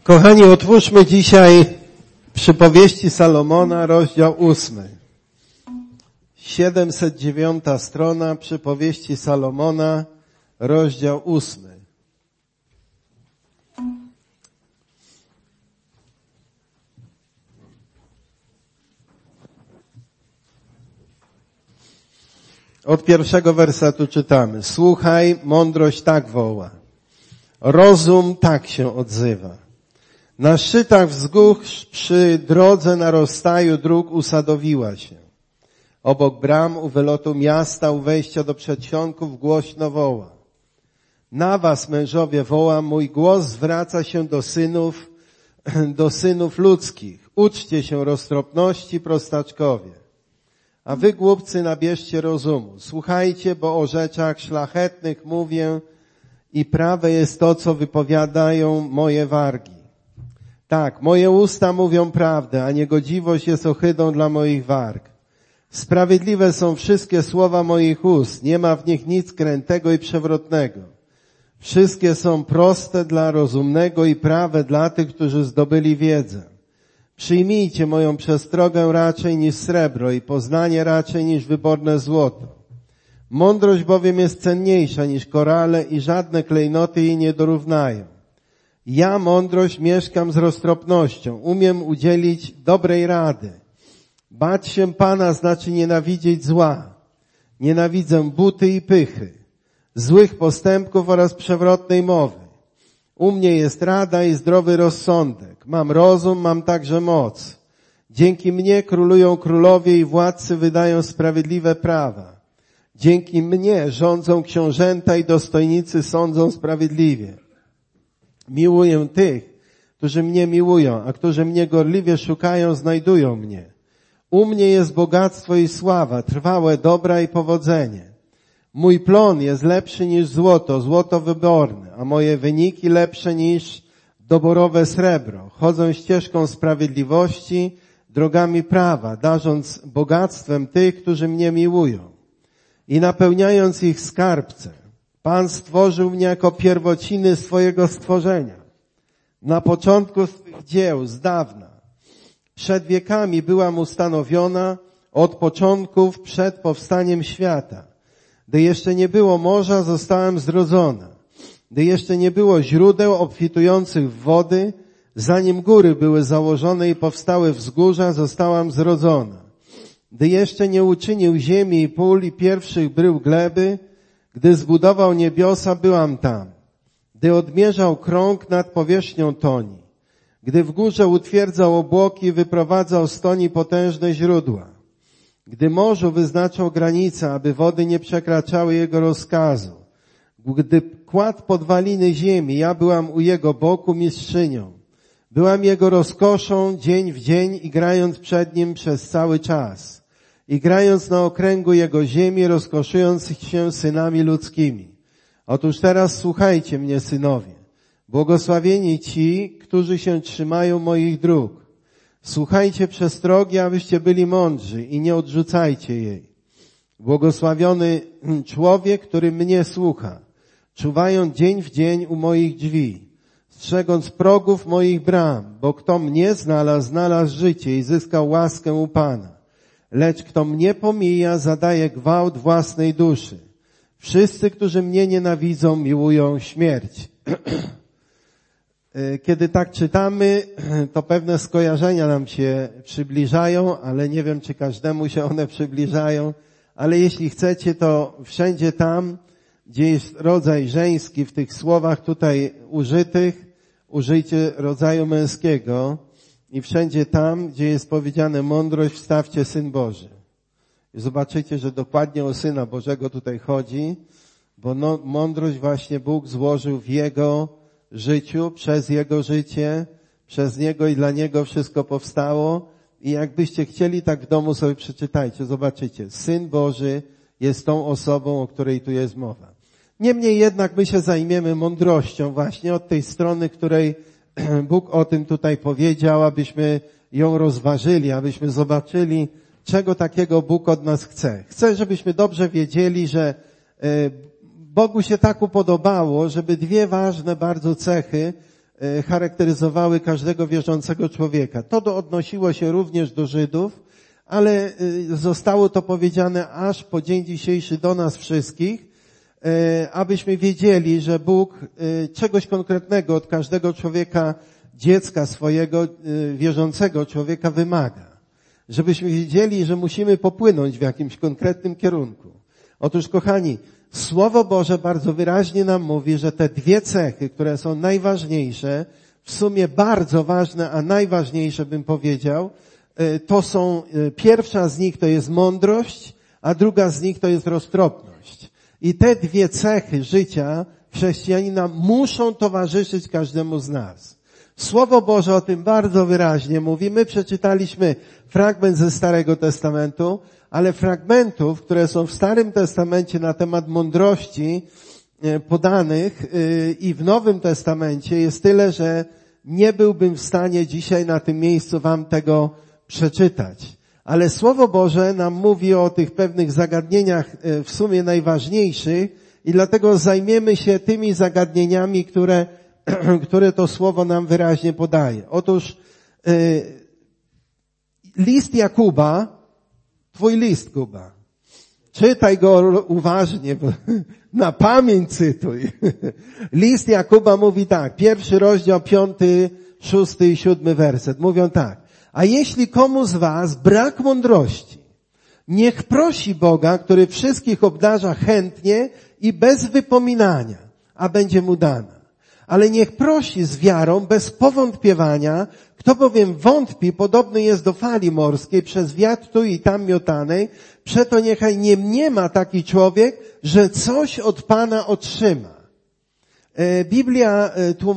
Kochani, otwórzmy dzisiaj Przypowieści Salomona, rozdział 8. 709 strona Przypowieści Salomona, rozdział 8. Od pierwszego wersetu czytamy. Słuchaj, mądrość tak woła. Rozum tak się odzywa. Na szczytach wzgórz przy drodze na rozstaju dróg usadowiła się. Obok bram u wylotu miasta, u wejścia do przedsionków głośno woła. Na was, mężowie, woła, mój głos zwraca się do synów ludzkich. Uczcie się roztropności, prostaczkowie. A wy, głupcy, nabierzcie rozumu. Słuchajcie, bo o rzeczach szlachetnych mówię i prawe jest to, co wypowiadają moje wargi. Tak, moje usta mówią prawdę, a niegodziwość jest ohydą dla moich warg. Sprawiedliwe są wszystkie słowa moich ust, nie ma w nich nic krętego i przewrotnego. Wszystkie są proste dla rozumnego i prawe dla tych, którzy zdobyli wiedzę. Przyjmijcie moją przestrogę raczej niż srebro i poznanie raczej niż wyborne złoto. Mądrość bowiem jest cenniejsza niż korale i żadne klejnoty jej nie dorównają. Ja, mądrość, mieszkam z roztropnością, umiem udzielić dobrej rady. Bać się Pana znaczy nienawidzieć zła. Nienawidzę buty i pychy, złych postępków oraz przewrotnej mowy. U mnie jest rada i zdrowy rozsądek. Mam rozum, mam także moc. Dzięki mnie królują królowie i władcy wydają sprawiedliwe prawa. Dzięki mnie rządzą książęta i dostojnicy sądzą sprawiedliwie. Miłuję tych, którzy mnie miłują, a którzy mnie gorliwie szukają, znajdują mnie. U mnie jest bogactwo i sława, trwałe dobra i powodzenie. Mój plon jest lepszy niż złoto, złoto wyborne, a moje wyniki lepsze niż doborowe srebro. Chodzę ścieżką sprawiedliwości, drogami prawa, darząc bogactwem tych, którzy mnie miłują i napełniając ich skarbce. Pan stworzył mnie jako pierwociny swojego stworzenia. Na początku swych dzieł, z dawna. Przed wiekami byłam ustanowiona, od początków, przed powstaniem świata. Gdy jeszcze nie było morza, zostałam zrodzona. Gdy jeszcze nie było źródeł obfitujących w wody, zanim góry były założone i powstały wzgórza, zostałam zrodzona. Gdy jeszcze nie uczynił ziemi i pól i pierwszych brył gleby, gdy zbudował niebiosa, byłam tam. Gdy odmierzał krąg nad powierzchnią toni. Gdy w górze utwierdzał obłoki, wyprowadzał z toni potężne źródła. Gdy morzu wyznaczał granice, aby wody nie przekraczały jego rozkazu. Gdy kładł podwaliny ziemi, ja byłam u jego boku mistrzynią. Byłam jego rozkoszą dzień w dzień i grając przed nim przez cały czas. I grając na okręgu jego ziemi, rozkoszując się synami ludzkimi. Otóż teraz słuchajcie mnie, synowie. Błogosławieni ci, którzy się trzymają moich dróg. Słuchajcie przestrogi, abyście byli mądrzy i nie odrzucajcie jej. Błogosławiony człowiek, który mnie słucha, czuwając dzień w dzień u moich drzwi, strzegąc progów moich bram, bo kto mnie znalazł, znalazł życie i zyskał łaskę u Pana. Lecz kto mnie pomija, zadaje gwałt własnej duszy. Wszyscy, którzy mnie nienawidzą, miłują śmierć. Kiedy tak czytamy, to pewne skojarzenia nam się przybliżają, ale nie wiem, czy każdemu się one przybliżają. Ale jeśli chcecie, to wszędzie tam, gdzie jest rodzaj żeński w tych słowach tutaj użytych, użyjcie rodzaju męskiego. I wszędzie tam, gdzie jest powiedziane mądrość, wstawcie Syn Boży. I zobaczycie, że dokładnie o Syna Bożego tutaj chodzi, bo mądrość właśnie Bóg złożył w Jego życiu, przez Jego życie, przez Niego i dla Niego wszystko powstało. I jakbyście chcieli, tak w domu sobie przeczytajcie, zobaczycie. Syn Boży jest tą osobą, o której tu jest mowa. Niemniej jednak my się zajmiemy mądrością właśnie od tej strony, której Bóg o tym tutaj powiedział, abyśmy ją rozważyli, abyśmy zobaczyli, czego takiego Bóg od nas chce. Chce, żebyśmy dobrze wiedzieli, że Bogu się tak upodobało, żeby dwie ważne bardzo cechy charakteryzowały każdego wierzącego człowieka. To odnosiło się również do Żydów, ale zostało to powiedziane aż po dzień dzisiejszy do nas wszystkich, abyśmy wiedzieli, że Bóg czegoś konkretnego od każdego człowieka, dziecka swojego, wierzącego człowieka wymaga. Żebyśmy wiedzieli, że musimy popłynąć w jakimś konkretnym kierunku. Otóż, kochani, Słowo Boże bardzo wyraźnie nam mówi, że te dwie cechy, które są najważniejsze, w sumie bardzo ważne, a najważniejsze bym powiedział, to są, pierwsza z nich to jest mądrość, a druga z nich to jest roztropność. I te dwie cechy życia chrześcijanina muszą towarzyszyć każdemu z nas. Słowo Boże o tym bardzo wyraźnie mówi. My przeczytaliśmy fragment ze Starego Testamentu, ale fragmentów, które są w Starym Testamencie na temat mądrości podanych i w Nowym Testamencie jest tyle, że nie byłbym w stanie dzisiaj na tym miejscu wam tego przeczytać. Ale Słowo Boże nam mówi o tych pewnych zagadnieniach w sumie najważniejszych i dlatego zajmiemy się tymi zagadnieniami, które to Słowo nam wyraźnie podaje. Otóż list Jakuba, twój list, Kuba, czytaj go uważnie, bo na pamięć cytuj. List Jakuba mówi tak, 1 rozdział 5, 6 i 7 werset. Mówią tak, a jeśli komu z was brak mądrości, niech prosi Boga, który wszystkich obdarza chętnie i bez wypominania, a będzie mu dana. Ale niech prosi z wiarą, bez powątpiewania, kto bowiem wątpi, podobny jest do fali morskiej, przez wiatr tu i tam miotanej, przeto niechaj nie mniema taki człowiek, że coś od Pana otrzyma. Biblia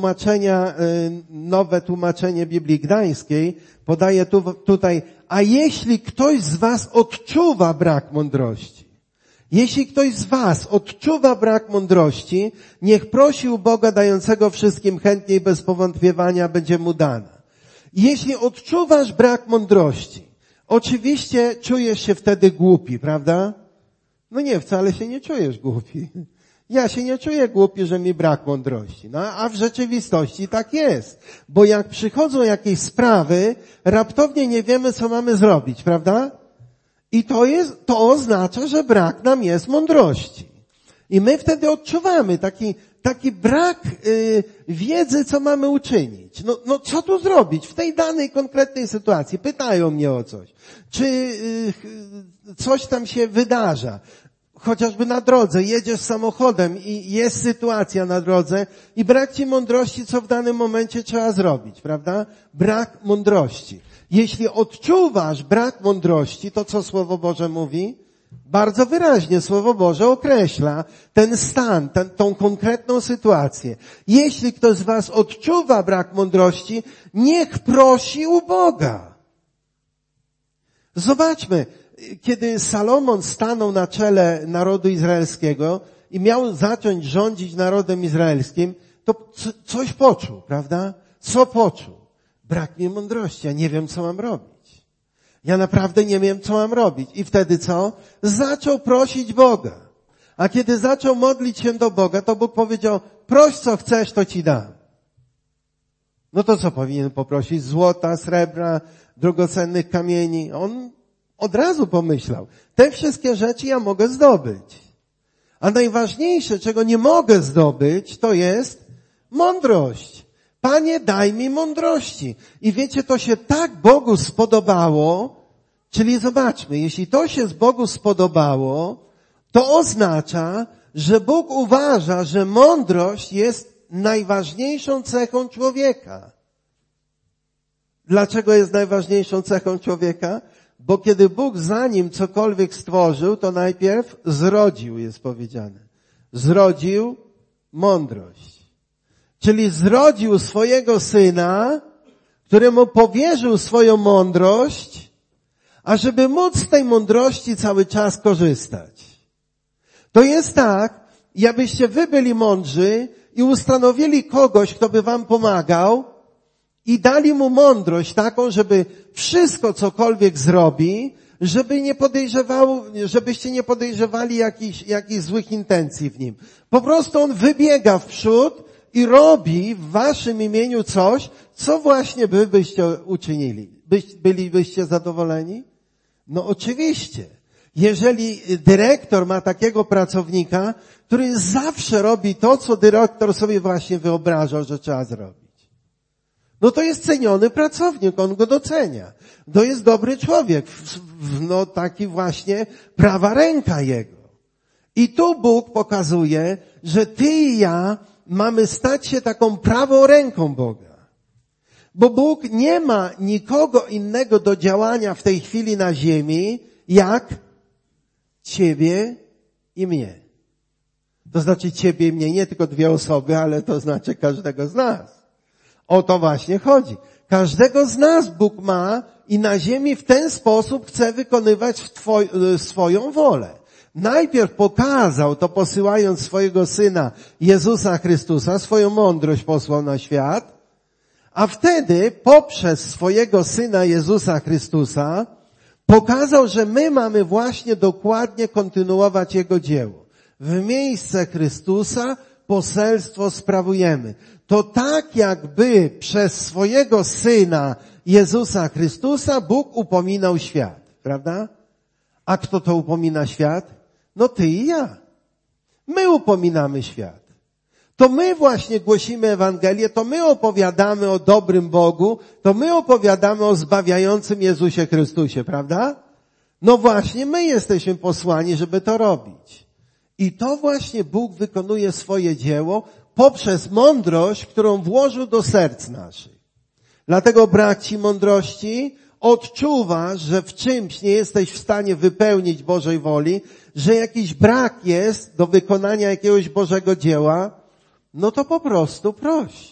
nowe tłumaczenie Biblii Gdańskiej podaje tutaj, a jeśli ktoś z was odczuwa brak mądrości, jeśli ktoś z was odczuwa brak mądrości, niech prosi u Boga dającego wszystkim chętnie i bez powątpiewania będzie mu dana. Jeśli odczuwasz brak mądrości, oczywiście czujesz się wtedy głupi, prawda? No nie, wcale się nie czujesz głupi. Ja się nie czuję głupi, że mi brak mądrości. No, a w rzeczywistości tak jest. Bo jak przychodzą jakieś sprawy, raptownie nie wiemy, co mamy zrobić, prawda? I to oznacza, że brak nam jest mądrości. I my wtedy odczuwamy taki brak wiedzy, co mamy uczynić. No co tu zrobić w tej danej konkretnej sytuacji? Pytają mnie o coś. Czy coś tam się wydarza? Chociażby na drodze, jedziesz samochodem i jest sytuacja na drodze i brak ci mądrości, co w danym momencie trzeba zrobić, prawda? Brak mądrości. Jeśli odczuwasz brak mądrości, to co Słowo Boże mówi? Bardzo wyraźnie Słowo Boże określa ten stan, tą konkretną sytuację. Jeśli ktoś z was odczuwa brak mądrości, niech prosi u Boga. Zobaczmy, kiedy Salomon stanął na czele narodu izraelskiego i miał zacząć rządzić narodem izraelskim, to coś poczuł, prawda? Co poczuł? Brak mi mądrości, ja nie wiem, co mam robić. Ja naprawdę nie wiem, co mam robić. I wtedy co? Zaczął prosić Boga. A kiedy zaczął modlić się do Boga, to Bóg powiedział, proś co chcesz, to ci dam. No to co powinien poprosić? Złota, srebra, drogocennych kamieni. On od razu pomyślał, te wszystkie rzeczy ja mogę zdobyć. A najważniejsze, czego nie mogę zdobyć, to jest mądrość. Panie, daj mi mądrości. I wiecie, to się tak Bogu spodobało, czyli zobaczmy, jeśli to się z Bogu spodobało, to oznacza, że Bóg uważa, że mądrość jest najważniejszą cechą człowieka. Dlaczego jest najważniejszą cechą człowieka? Bo kiedy Bóg zanim cokolwiek stworzył, to najpierw zrodził, jest powiedziane. Zrodził mądrość. Czyli zrodził swojego Syna, któremu powierzył swoją mądrość, ażeby móc z tej mądrości cały czas korzystać. To jest tak, jakbyście wy byli mądrzy i ustanowili kogoś, kto by wam pomagał i dali mu mądrość taką, żeby wszystko cokolwiek zrobi, żebyście nie podejrzewali jakichś złych intencji w nim. Po prostu on wybiega w przód i robi w waszym imieniu coś, co właśnie wy byście uczynili. Bylibyście zadowoleni? No oczywiście. Jeżeli dyrektor ma takiego pracownika, który zawsze robi to, co dyrektor sobie właśnie wyobrażał, że trzeba zrobić. No to jest ceniony pracownik, on go docenia. To jest dobry człowiek, no taki właśnie prawa ręka jego. I tu Bóg pokazuje, że ty i ja mamy stać się taką prawą ręką Boga. Bo Bóg nie ma nikogo innego do działania w tej chwili na ziemi, jak ciebie i mnie. To znaczy ciebie i mnie, nie tylko dwie osoby, ale to znaczy każdego z nas. O to właśnie chodzi. Każdego z nas Bóg ma i na ziemi w ten sposób chce wykonywać swoją wolę. Najpierw pokazał to, posyłając swojego Syna Jezusa Chrystusa, swoją mądrość posłał na świat, a wtedy poprzez swojego Syna Jezusa Chrystusa pokazał, że my mamy właśnie dokładnie kontynuować Jego dzieło. W miejsce Chrystusa poselstwo sprawujemy. To tak jakby przez swojego Syna Jezusa Chrystusa Bóg upominał świat, prawda? A kto to upomina świat? No ty i ja. My upominamy świat. To my właśnie głosimy Ewangelię, to my opowiadamy o dobrym Bogu, to my opowiadamy o zbawiającym Jezusie Chrystusie, prawda? No właśnie, my jesteśmy posłani, żeby to robić. I to właśnie Bóg wykonuje swoje dzieło poprzez mądrość, którą włożył do serc naszych. Dlatego brak ci mądrości, odczuwasz, że w czymś nie jesteś w stanie wypełnić Bożej woli, że jakiś brak jest do wykonania jakiegoś Bożego dzieła, no to po prostu proś.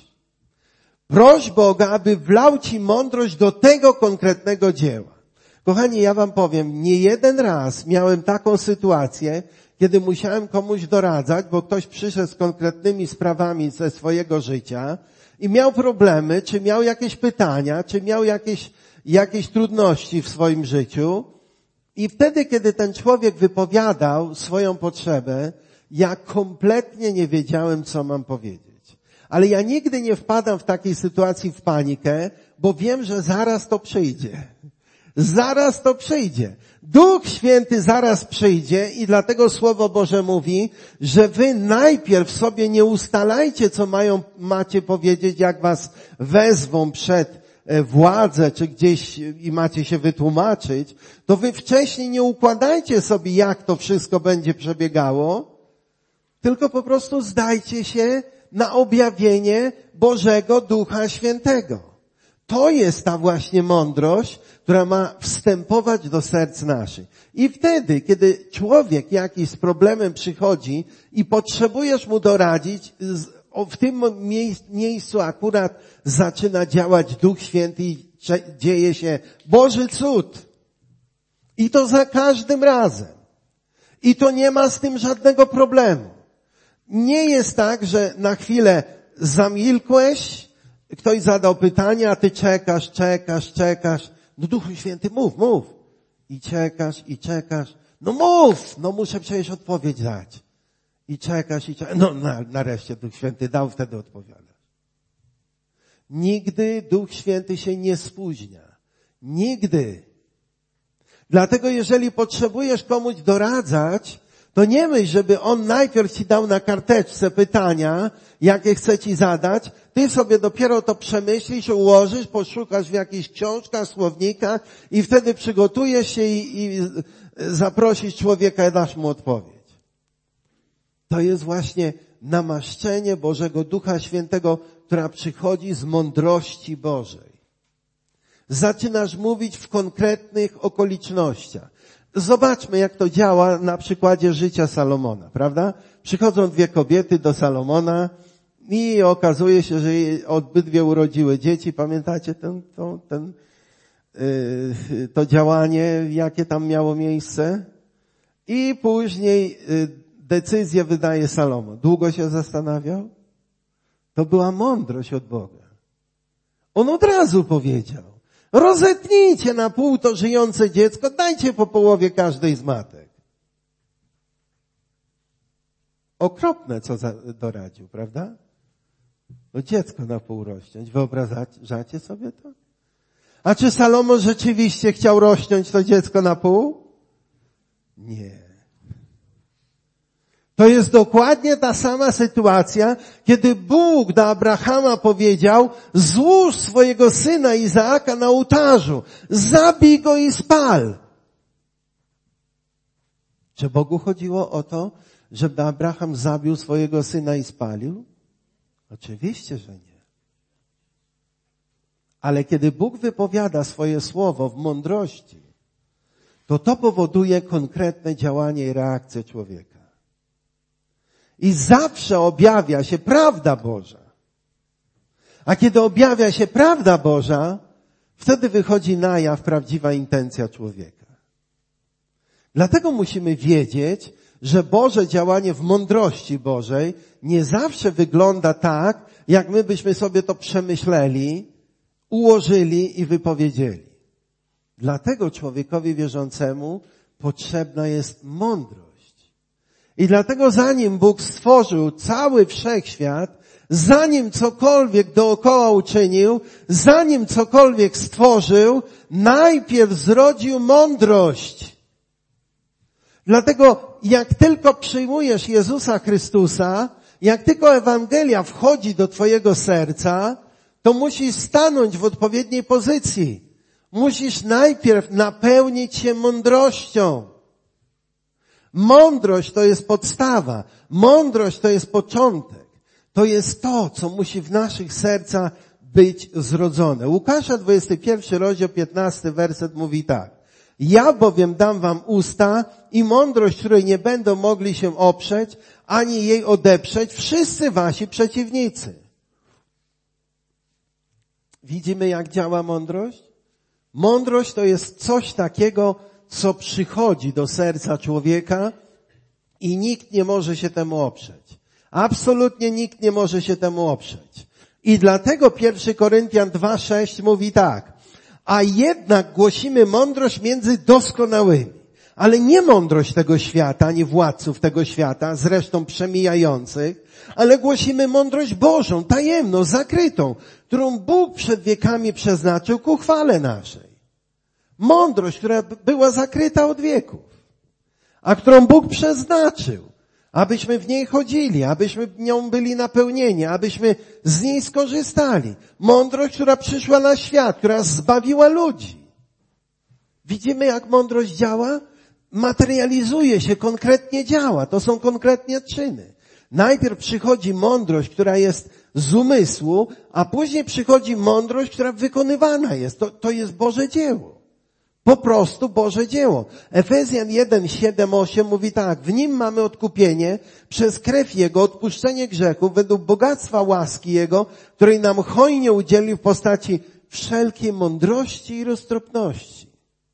Proś Boga, aby wlał ci mądrość do tego konkretnego dzieła. Kochani, ja wam powiem, nie jeden raz miałem taką sytuację, kiedy musiałem komuś doradzać, bo ktoś przyszedł z konkretnymi sprawami ze swojego życia i miał problemy, czy miał jakieś pytania, czy miał jakieś trudności w swoim życiu. I wtedy, kiedy ten człowiek wypowiadał swoją potrzebę, ja kompletnie nie wiedziałem, co mam powiedzieć. Ale ja nigdy nie wpadam w takiej sytuacji w panikę, bo wiem, że zaraz to przyjdzie. Zaraz to przyjdzie. Duch Święty zaraz przyjdzie i dlatego Słowo Boże mówi, że wy najpierw sobie nie ustalajcie, co macie powiedzieć, jak was wezwą przed władzę, czy gdzieś i macie się wytłumaczyć, to wy wcześniej nie układajcie sobie, jak to wszystko będzie przebiegało, tylko po prostu zdajcie się na objawienie Bożego Ducha Świętego. To jest ta właśnie mądrość, która ma wstępować do serc naszych. I wtedy, kiedy człowiek jakiś z problemem przychodzi i potrzebujesz mu doradzić, w tym miejscu akurat zaczyna działać Duch Święty i dzieje się Boży cud. I to za każdym razem. I to nie ma z tym żadnego problemu. Nie jest tak, że na chwilę zamilkłeś, ktoś zadał pytanie, a ty czekasz. No Duchu Święty, mów. I czekasz. No mów! No muszę przecież odpowiedź dać. I czekasz. No nareszcie Duch Święty dał, wtedy odpowiadasz. Nigdy Duch Święty się nie spóźnia. Nigdy. Dlatego jeżeli potrzebujesz komuś doradzać, to nie myśl, żeby on najpierw ci dał na karteczce pytania, jakie chce ci zadać. Ty sobie dopiero to przemyślisz, ułożysz, poszukasz w jakichś książkach, słownikach i wtedy przygotujesz się i zaprosisz człowieka i dasz mu odpowiedź. To jest właśnie namaszczenie Bożego Ducha Świętego, która przychodzi z mądrości Bożej. Zaczynasz mówić w konkretnych okolicznościach. Zobaczmy, jak to działa na przykładzie życia Salomona, prawda? Przychodzą dwie kobiety do Salomona i okazuje się, że obydwie urodziły dzieci. Pamiętacie to działanie, jakie tam miało miejsce? I później decyzję wydaje Salomon. Długo się zastanawiał? To była mądrość od Boga. On od razu powiedział: rozetnijcie na pół to żyjące dziecko, dajcie po połowie każdej z matek. Okropne, co doradził, prawda? No dziecko na pół rozciąć. Wyobrażacie sobie to? A czy Salomon rzeczywiście chciał rozciąć to dziecko na pół? Nie. To jest dokładnie ta sama sytuacja, kiedy Bóg do Abrahama powiedział: złóż swojego syna Izaaka na ołtarzu, zabij go i spal. Czy Bogu chodziło o to, żeby Abraham zabił swojego syna i spalił? Oczywiście, że nie. Ale kiedy Bóg wypowiada swoje słowo w mądrości, to powoduje konkretne działanie i reakcję człowieka. I zawsze objawia się prawda Boża. A kiedy objawia się prawda Boża, wtedy wychodzi na jaw prawdziwa intencja człowieka. Dlatego musimy wiedzieć, że Boże działanie w mądrości Bożej nie zawsze wygląda tak, jak my byśmy sobie to przemyśleli, ułożyli i wypowiedzieli. Dlatego człowiekowi wierzącemu potrzebna jest mądrość. I dlatego zanim Bóg stworzył cały wszechświat, zanim cokolwiek dookoła uczynił, zanim cokolwiek stworzył, najpierw zrodził mądrość. Dlatego jak tylko przyjmujesz Jezusa Chrystusa, jak tylko Ewangelia wchodzi do twojego serca, to musisz stanąć w odpowiedniej pozycji. Musisz najpierw napełnić się mądrością. Mądrość to jest podstawa. Mądrość to jest początek. To jest to, co musi w naszych sercach być zrodzone. Łukasza 21 rozdział 15 werset mówi tak. Ja bowiem dam wam usta i mądrość, której nie będą mogli się oprzeć, ani jej odeprzeć wszyscy wasi przeciwnicy. Widzimy, jak działa mądrość? Mądrość to jest coś takiego, co przychodzi do serca człowieka i nikt nie może się temu oprzeć. Absolutnie nikt nie może się temu oprzeć. I dlatego 1 Koryntian 2,6 mówi tak. A jednak głosimy mądrość między doskonałymi. Ale nie mądrość tego świata, ani władców tego świata, zresztą przemijających, ale głosimy mądrość Bożą, tajemną, zakrytą, którą Bóg przed wiekami przeznaczył ku chwale naszej. Mądrość, która była zakryta od wieków, a którą Bóg przeznaczył, abyśmy w niej chodzili, abyśmy nią byli napełnieni, abyśmy z niej skorzystali. Mądrość, która przyszła na świat, która zbawiła ludzi. Widzimy, jak mądrość działa? Materializuje się, konkretnie działa. To są konkretnie czyny. Najpierw przychodzi mądrość, która jest z umysłu, a później przychodzi mądrość, która wykonywana jest. To jest Boże dzieło. Po prostu Boże dzieło. Efezjan 1, 7, 8 mówi tak. W nim mamy odkupienie przez krew Jego, odpuszczenie grzechów według bogactwa łaski Jego, której nam hojnie udzielił w postaci wszelkiej mądrości i roztropności.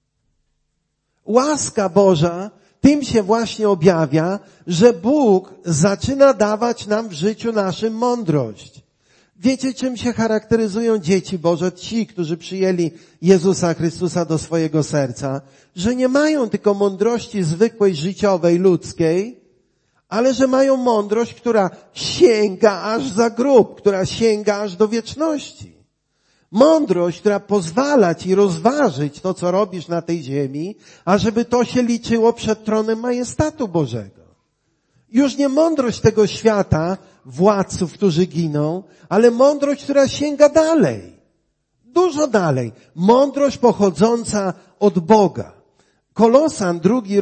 Łaska Boża tym się właśnie objawia, że Bóg zaczyna dawać nam w życiu naszym mądrość. Wiecie, czym się charakteryzują dzieci Boże, ci, którzy przyjęli Jezusa Chrystusa do swojego serca? Że nie mają tylko mądrości zwykłej, życiowej, ludzkiej, ale że mają mądrość, która sięga aż za grób, która sięga aż do wieczności. Mądrość, która pozwala ci rozważyć to, co robisz na tej ziemi, ażeby to się liczyło przed tronem majestatu Bożego. Już nie mądrość tego świata, władców, którzy giną, ale mądrość, która sięga dalej. Dużo dalej. Mądrość pochodząca od Boga. Kolosan,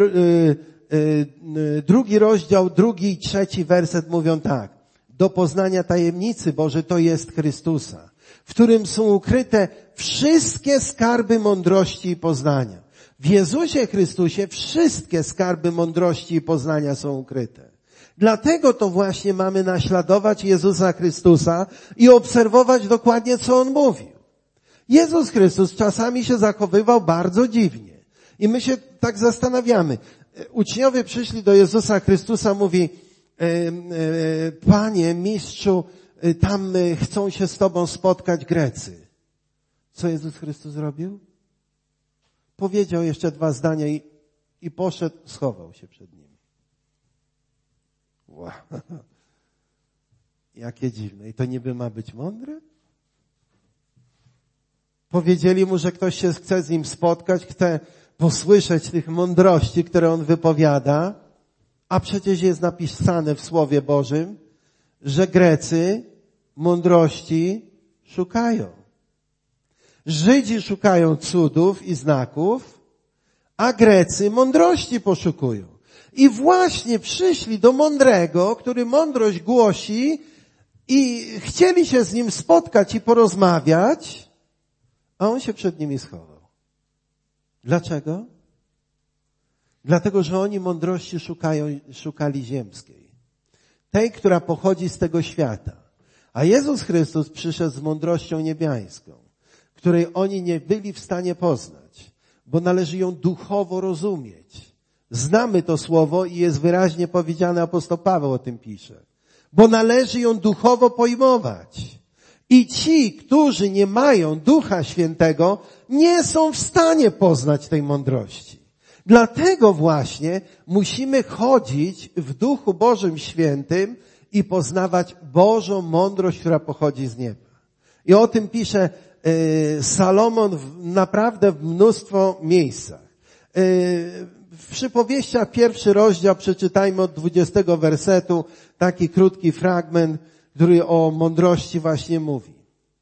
drugi rozdział, 2 i 3 werset mówią tak. Do poznania tajemnicy Bożej to jest Chrystusa, w którym są ukryte wszystkie skarby mądrości i poznania. W Jezusie Chrystusie wszystkie skarby mądrości i poznania są ukryte. Dlatego to właśnie mamy naśladować Jezusa Chrystusa i obserwować dokładnie, co On mówił. Jezus Chrystus czasami się zachowywał bardzo dziwnie. I my się tak zastanawiamy. Uczniowie przyszli do Jezusa Chrystusa, mówi, Panie, Mistrzu, tam chcą się z Tobą spotkać Grecy. Co Jezus Chrystus zrobił? Powiedział jeszcze 2 zdania i poszedł, schował się przed nimi. Wow. Jakie dziwne. I to niby ma być mądre? Powiedzieli mu, że ktoś się chce z nim spotkać, chce posłyszeć tych mądrości, które on wypowiada, a przecież jest napisane w Słowie Bożym, że Grecy mądrości szukają. Żydzi szukają cudów i znaków, a Grecy mądrości poszukują. I właśnie przyszli do mądrego, który mądrość głosi i chcieli się z nim spotkać i porozmawiać, a on się przed nimi schował. Dlaczego? Dlatego, że oni mądrości szukali ziemskiej. Tej, która pochodzi z tego świata. A Jezus Chrystus przyszedł z mądrością niebiańską, której oni nie byli w stanie poznać, bo należy ją duchowo rozumieć. Znamy to słowo i jest wyraźnie powiedziane, apostoł Paweł o tym pisze. Bo należy ją duchowo pojmować. I ci, którzy nie mają Ducha Świętego, nie są w stanie poznać tej mądrości. Dlatego właśnie musimy chodzić w Duchu Bożym Świętym i poznawać Bożą mądrość, która pochodzi z nieba. I o tym pisze Salomon naprawdę w mnóstwo miejscach. W Przypowieściach 1 rozdział przeczytajmy od 20 wersetu, taki krótki fragment, który o mądrości właśnie mówi.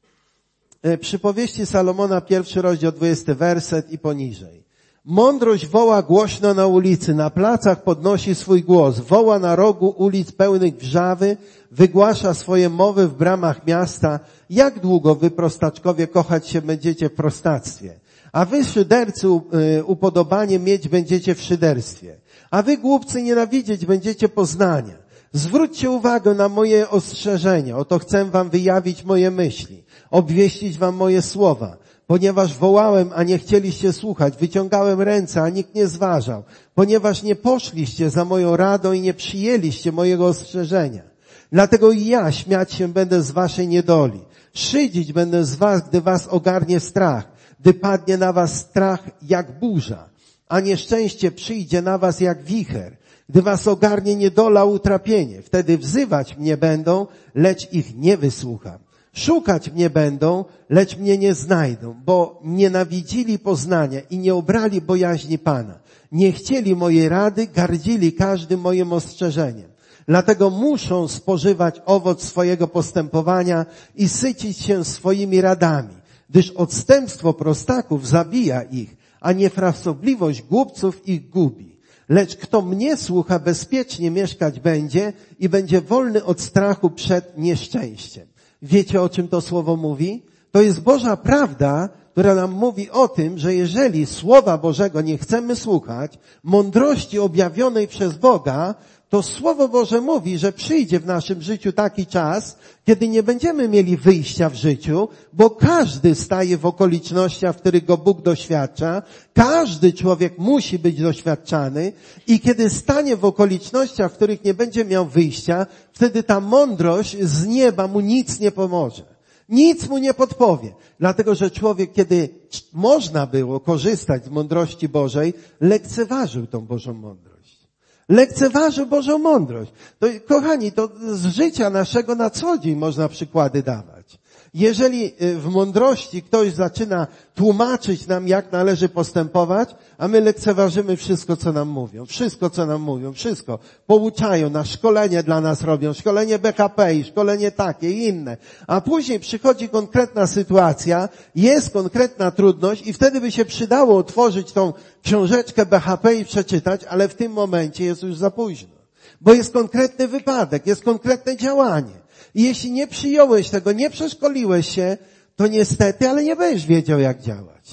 Przypowieści Salomona 1 rozdział 20 werset i poniżej. Mądrość woła głośno na ulicy, na placach podnosi swój głos, woła na rogu ulic pełnych wrzawy, wygłasza swoje mowy w bramach miasta. Jak długo wy, prostaczkowie, kochać się będziecie w prostactwie? A wy, szydercy, upodobanie mieć będziecie w szyderstwie. A wy, głupcy, nienawidzieć będziecie poznania. Zwróćcie uwagę na moje ostrzeżenia. Oto chcę wam wyjawić moje myśli, obwieścić wam moje słowa. Ponieważ wołałem, a nie chcieliście słuchać, wyciągałem ręce, a nikt nie zważał. Ponieważ nie poszliście za moją radą i nie przyjęliście mojego ostrzeżenia. Dlatego i ja śmiać się będę z waszej niedoli. Szydzić będę z was, gdy was ogarnie strach. Gdy padnie na was strach jak burza, a nieszczęście przyjdzie na was jak wicher. Gdy was ogarnie niedola, utrapienie. Wtedy wzywać mnie będą, lecz ich nie wysłucham. Szukać mnie będą, lecz mnie nie znajdą, bo nienawidzili poznania i nie obrali bojaźni Pana. Nie chcieli mojej rady, gardzili każdym moim ostrzeżeniem. Dlatego muszą spożywać owoc swojego postępowania i sycić się swoimi radami, gdyż odstępstwo prostaków zabija ich, a niefrasobliwość głupców ich gubi. Lecz kto mnie słucha, bezpiecznie mieszkać będzie i będzie wolny od strachu przed nieszczęściem. Wiecie, o czym to słowo mówi? To jest Boża prawda, która nam mówi o tym, że jeżeli Słowa Bożego nie chcemy słuchać, mądrości objawionej przez Boga, to Słowo Boże mówi, że przyjdzie w naszym życiu taki czas, kiedy nie będziemy mieli wyjścia w życiu, bo każdy staje w okolicznościach, w których go Bóg doświadcza, każdy człowiek musi być doświadczany i kiedy stanie w okolicznościach, w których nie będzie miał wyjścia, wtedy ta mądrość z nieba mu nic nie pomoże. Nic mu nie podpowie. Dlatego, że człowiek, kiedy można było korzystać z mądrości Bożej, lekceważył tą Bożą mądrość. Lekceważył Bożą mądrość. To, kochani, to z życia naszego na co dzień można przykłady dawać. Jeżeli w mądrości ktoś zaczyna tłumaczyć nam, jak należy postępować, a my lekceważymy wszystko, co nam mówią. Wszystko, co nam mówią. Wszystko. Pouczają nas, szkolenie dla nas robią. Szkolenie BHP i szkolenie takie i inne. A później przychodzi konkretna sytuacja, jest konkretna trudność i wtedy by się przydało otworzyć tą książeczkę BHP i przeczytać, ale w tym momencie jest już za późno. Bo jest konkretny wypadek, jest konkretne działanie. I jeśli nie przyjąłeś tego, nie przeszkoliłeś się, to niestety, ale nie będziesz wiedział, jak działać.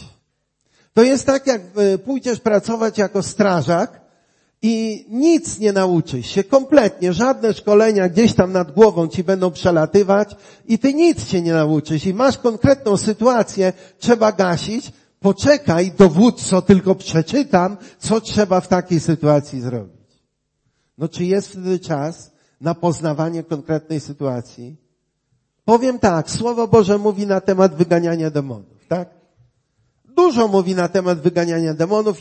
To jest tak, jak pójdziesz pracować jako strażak i nic nie nauczysz się, kompletnie, żadne szkolenia gdzieś tam nad głową ci będą przelatywać i ty nic się nie nauczysz i masz konkretną sytuację, trzeba gasić, poczekaj, dowódco, tylko przeczytam, co trzeba w takiej sytuacji zrobić. No czy jest wtedy czas na poznawanie konkretnej sytuacji? Powiem tak, Słowo Boże mówi na temat wyganiania demonów, tak? Dużo mówi na temat wyganiania demonów,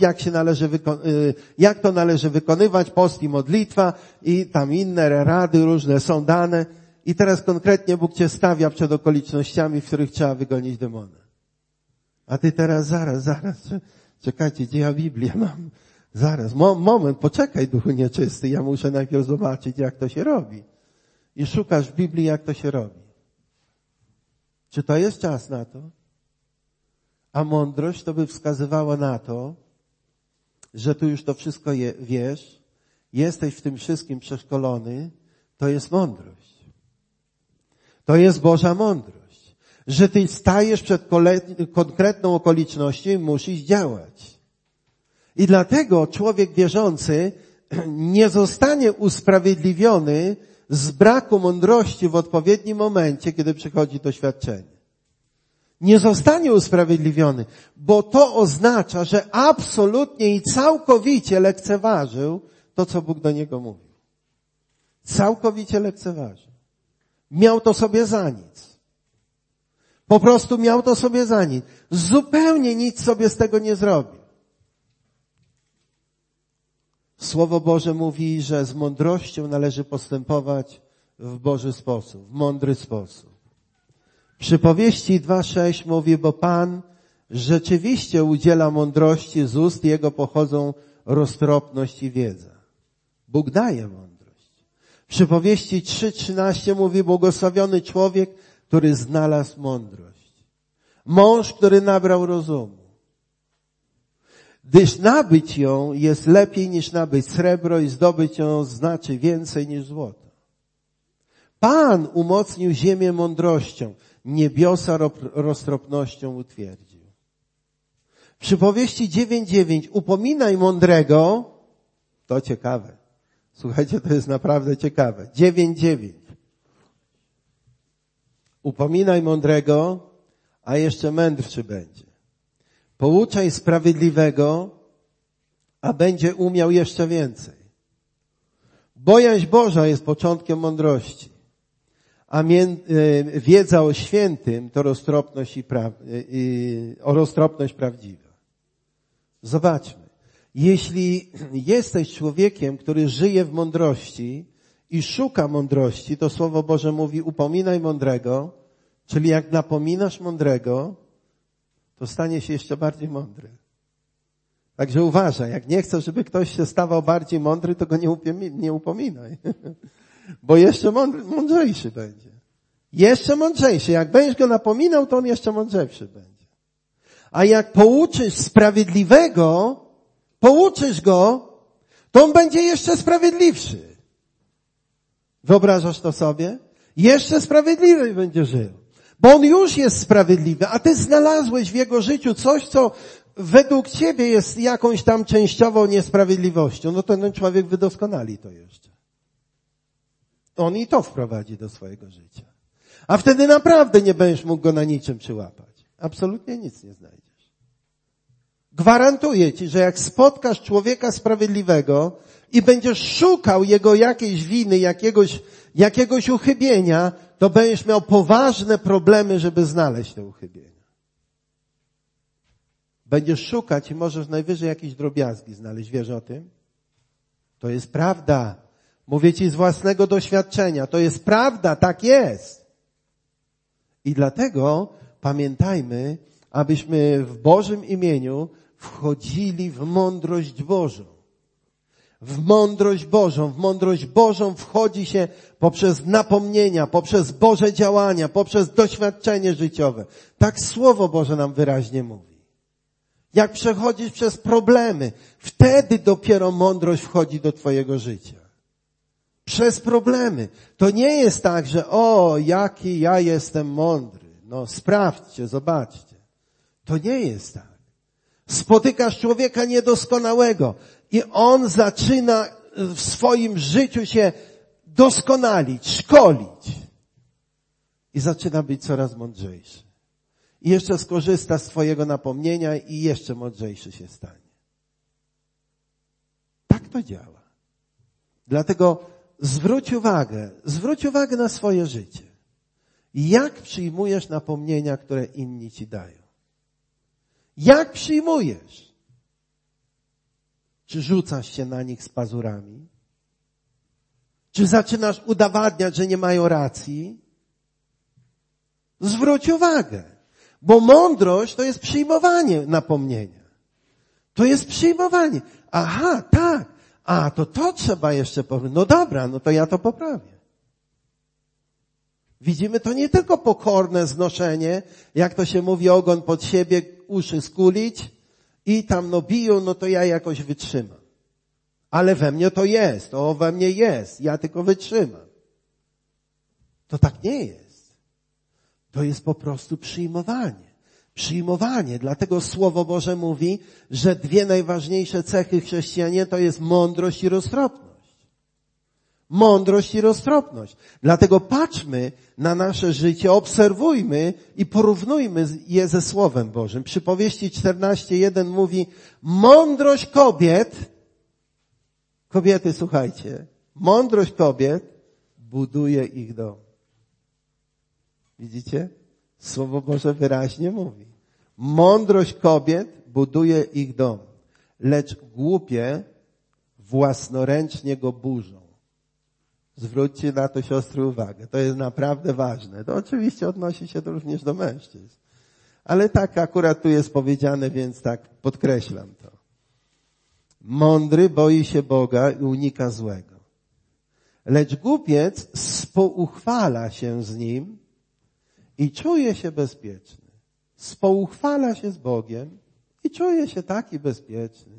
jak to należy wykonywać, post i modlitwa i tam inne rady różne są dane. I teraz konkretnie Bóg cię stawia przed okolicznościami, w których trzeba wygonić demona. A ty teraz zaraz, czekajcie, gdzie ja Biblię mam? Zaraz, moment, poczekaj, duchu nieczysty, ja muszę najpierw zobaczyć, jak to się robi. I szukasz w Biblii, jak to się robi. Czy to jest czas na to? A mądrość to by wskazywała na to, że tu już to wszystko wiesz, jesteś w tym wszystkim przeszkolony, to jest mądrość. To jest Boża mądrość. Że ty stajesz przed konkretną okolicznością i musisz działać. I dlatego człowiek wierzący nie zostanie usprawiedliwiony z braku mądrości w odpowiednim momencie, kiedy przychodzi doświadczenie. Nie zostanie usprawiedliwiony, bo to oznacza, że absolutnie i całkowicie lekceważył to, co Bóg do niego mówił. Całkowicie lekceważył. Miał to sobie za nic. Po prostu miał to sobie za nic. Zupełnie nic sobie z tego nie zrobił. Słowo Boże mówi, że z mądrością należy postępować w Boży sposób, w mądry sposób. Przypowieści 2:6 mówi, bo Pan rzeczywiście udziela mądrości, z ust Jego pochodzą roztropność i wiedza. Bóg daje mądrość. Przypowieści 3:13 mówi, błogosławiony człowiek, który znalazł mądrość. Mąż, który nabrał rozumu. Gdyż nabyć ją jest lepiej niż nabyć srebro i zdobyć ją znaczy więcej niż złoto. Pan umocnił ziemię mądrością, niebiosa roztropnością utwierdził. Przypowieści 9:9 upominaj mądrego, to ciekawe. Słuchajcie, to jest naprawdę ciekawe. 9:9 upominaj mądrego, a jeszcze mędrszy będzie. Pouczaj sprawiedliwego, a będzie umiał jeszcze więcej. Bojaźń Boża jest początkiem mądrości, a wiedza o świętym to roztropność prawdziwa. Zobaczmy. Jeśli jesteś człowiekiem, który żyje w mądrości i szuka mądrości, to Słowo Boże mówi upominaj mądrego, czyli jak napominasz mądrego, to stanie się jeszcze bardziej mądry. Także uważaj, jak nie chcesz, żeby ktoś się stawał bardziej mądry, to go nie upominaj. Bo jeszcze mądrzejszy będzie. Jeszcze mądrzejszy. Jak będziesz go napominał, to on jeszcze mądrzejszy będzie. A jak pouczysz sprawiedliwego, pouczysz go, to on będzie jeszcze sprawiedliwszy. Wyobrażasz to sobie? Jeszcze sprawiedliwy będzie żył. Bo on już jest sprawiedliwy, a ty znalazłeś w jego życiu coś, co według ciebie jest jakąś tam częściową niesprawiedliwością. No to ten człowiek wydoskonali to jeszcze. On i to wprowadzi do swojego życia. A wtedy naprawdę nie będziesz mógł go na niczym przyłapać. Absolutnie nic nie znajdziesz. Gwarantuję ci, że jak spotkasz człowieka sprawiedliwego i będziesz szukał jego jakiejś winy, jakiegoś uchybienia, to będziesz miał poważne problemy, żeby znaleźć te uchybienia. Będziesz szukać i możesz najwyżej jakieś drobiazgi znaleźć. Wiesz o tym? To jest prawda. Mówię ci z własnego doświadczenia. To jest prawda, tak jest. I dlatego pamiętajmy, abyśmy w Bożym imieniu wchodzili w mądrość Bożą. W mądrość Bożą wchodzi się poprzez napomnienia, poprzez Boże działania, poprzez doświadczenie życiowe. Tak Słowo Boże nam wyraźnie mówi. Jak przechodzisz przez problemy, wtedy dopiero mądrość wchodzi do twojego życia. Przez problemy. To nie jest tak, że jaki ja jestem mądry. No sprawdźcie, zobaczcie. To nie jest tak. Spotykasz człowieka niedoskonałego i on zaczyna w swoim życiu się doskonalić, szkolić. I zaczyna być coraz mądrzejszy. I jeszcze skorzysta z twojego napomnienia i jeszcze mądrzejszy się stanie. Tak to działa. Dlatego zwróć uwagę na swoje życie. Jak przyjmujesz napomnienia, które inni ci dają? Jak przyjmujesz? Czy rzucasz się na nich z pazurami? Czy zaczynasz udowadniać, że nie mają racji? Zwróć uwagę, bo mądrość to jest przyjmowanie napomnienia. To jest przyjmowanie. Aha, tak. To trzeba jeszcze powiedzieć. No dobra, no to ja to poprawię. Widzimy, to nie tylko pokorne znoszenie, jak to się mówi, ogon pod siebie, uszy skulić i tam biją, no to ja jakoś wytrzymam. Ale we mnie to jest, we mnie jest, ja tylko wytrzymam. To tak nie jest. To jest po prostu przyjmowanie. Przyjmowanie. Dlatego Słowo Boże mówi, że 2 najważniejsze cechy chrześcijanina to jest mądrość i roztropność. Mądrość i roztropność. Dlatego patrzmy na nasze życie, obserwujmy i porównujmy je ze Słowem Bożym. Przypowieści 14:1 mówi, mądrość kobiety, słuchajcie, mądrość kobiet buduje ich dom. Widzicie? Słowo Boże wyraźnie mówi. Mądrość kobiet buduje ich dom, lecz głupie własnoręcznie go burzą. Zwróćcie na to, siostry, uwagę. To jest naprawdę ważne. To oczywiście odnosi się to również do mężczyzn. Ale tak akurat tu jest powiedziane, więc tak podkreślam to. Mądry boi się Boga i unika złego. Lecz głupiec spouchwala się z nim i czuje się bezpieczny. Spouchwala się z Bogiem i czuje się taki bezpieczny.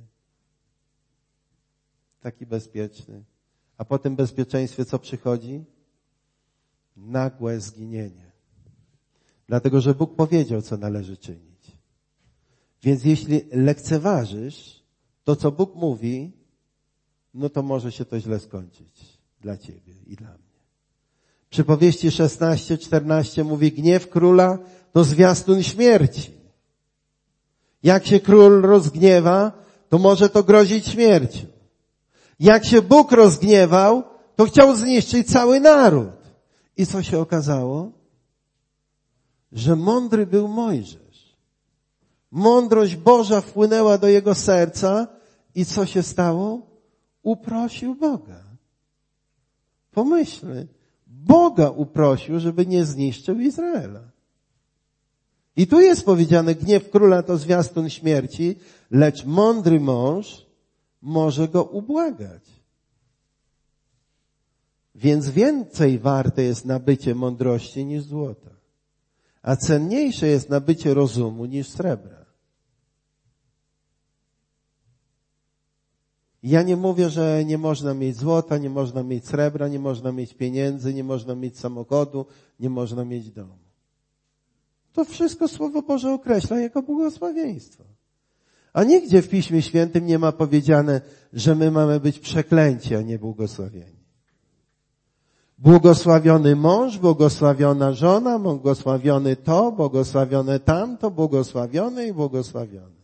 Taki bezpieczny. A po tym bezpieczeństwie co przychodzi? Nagłe zginienie. Dlatego, że Bóg powiedział, co należy czynić. Więc jeśli lekceważysz to, co Bóg mówi, no to może się to źle skończyć dla ciebie i dla mnie. Przypowieści 16:14 mówi, gniew króla to zwiastun śmierci. Jak się król rozgniewa, to może to grozić śmiercią. Jak się Bóg rozgniewał, to chciał zniszczyć cały naród. I co się okazało? Że mądry był Mojżesz. Mądrość Boża wpłynęła do jego serca i co się stało? Uprosił Boga. Pomyślmy, Boga uprosił, żeby nie zniszczył Izraela. I tu jest powiedziane, gniew króla to zwiastun śmierci, lecz mądry mąż może go ubłagać. Więc więcej warte jest nabycie mądrości niż złota, a cenniejsze jest nabycie rozumu niż srebra. Ja nie mówię, że nie można mieć złota, nie można mieć srebra, nie można mieć pieniędzy, nie można mieć samochodu, nie można mieć domu. To wszystko Słowo Boże określa jako błogosławieństwo. A nigdzie w Piśmie Świętym nie ma powiedziane, że my mamy być przeklęci, a nie błogosławieni. Błogosławiony mąż, błogosławiona żona, błogosławiony to, błogosławione tamto, błogosławiony i błogosławiony.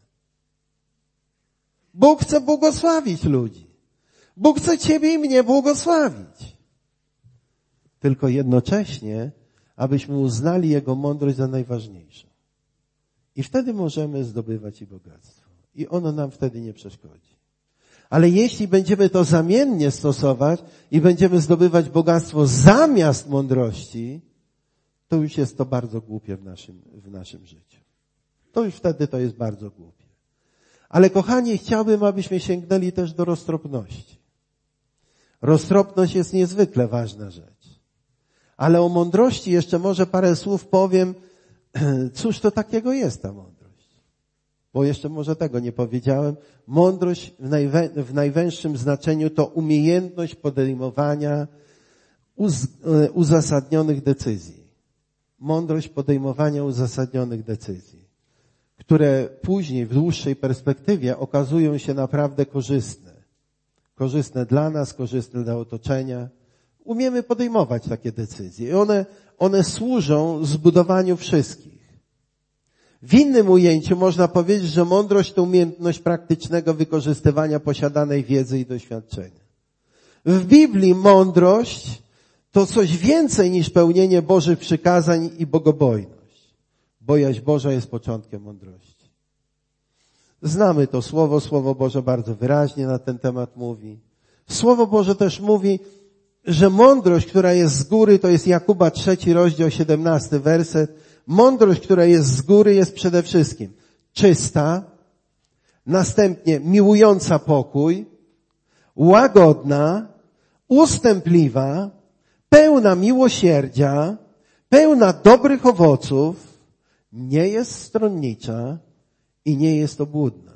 Bóg chce błogosławić ludzi. Bóg chce ciebie i mnie błogosławić. Tylko jednocześnie, abyśmy uznali Jego mądrość za najważniejszą. I wtedy możemy zdobywać i bogactwo. I ono nam wtedy nie przeszkodzi. Ale jeśli będziemy to zamiennie stosować i będziemy zdobywać bogactwo zamiast mądrości, to już jest to bardzo głupie w naszym życiu. To już wtedy to jest bardzo głupie. Ale kochani, chciałbym, abyśmy sięgnęli też do roztropności. Roztropność jest niezwykle ważna rzecz. Ale o mądrości jeszcze może parę słów powiem. Cóż to takiego jest ta mądrość? Bo jeszcze może tego nie powiedziałem. Mądrość w najwęższym znaczeniu to umiejętność podejmowania uzasadnionych decyzji. Mądrość podejmowania uzasadnionych decyzji, które później w dłuższej perspektywie okazują się naprawdę korzystne. Korzystne dla nas, korzystne dla otoczenia. Umiemy podejmować takie decyzje i one służą zbudowaniu wszystkich. W innym ujęciu można powiedzieć, że mądrość to umiejętność praktycznego wykorzystywania posiadanej wiedzy i doświadczenia. W Biblii mądrość to coś więcej niż pełnienie Bożych przykazań i bogobojność. Bojaźń Boża jest początkiem mądrości. Znamy to Słowo Boże bardzo wyraźnie na ten temat mówi. Słowo Boże też mówi, że mądrość, która jest z góry, to jest Jakuba 3, rozdział 17, werset. Mądrość, która jest z góry, jest przede wszystkim czysta, następnie miłująca pokój, łagodna, ustępliwa, pełna miłosierdzia, pełna dobrych owoców, nie jest stronnicza i nie jest obłudna.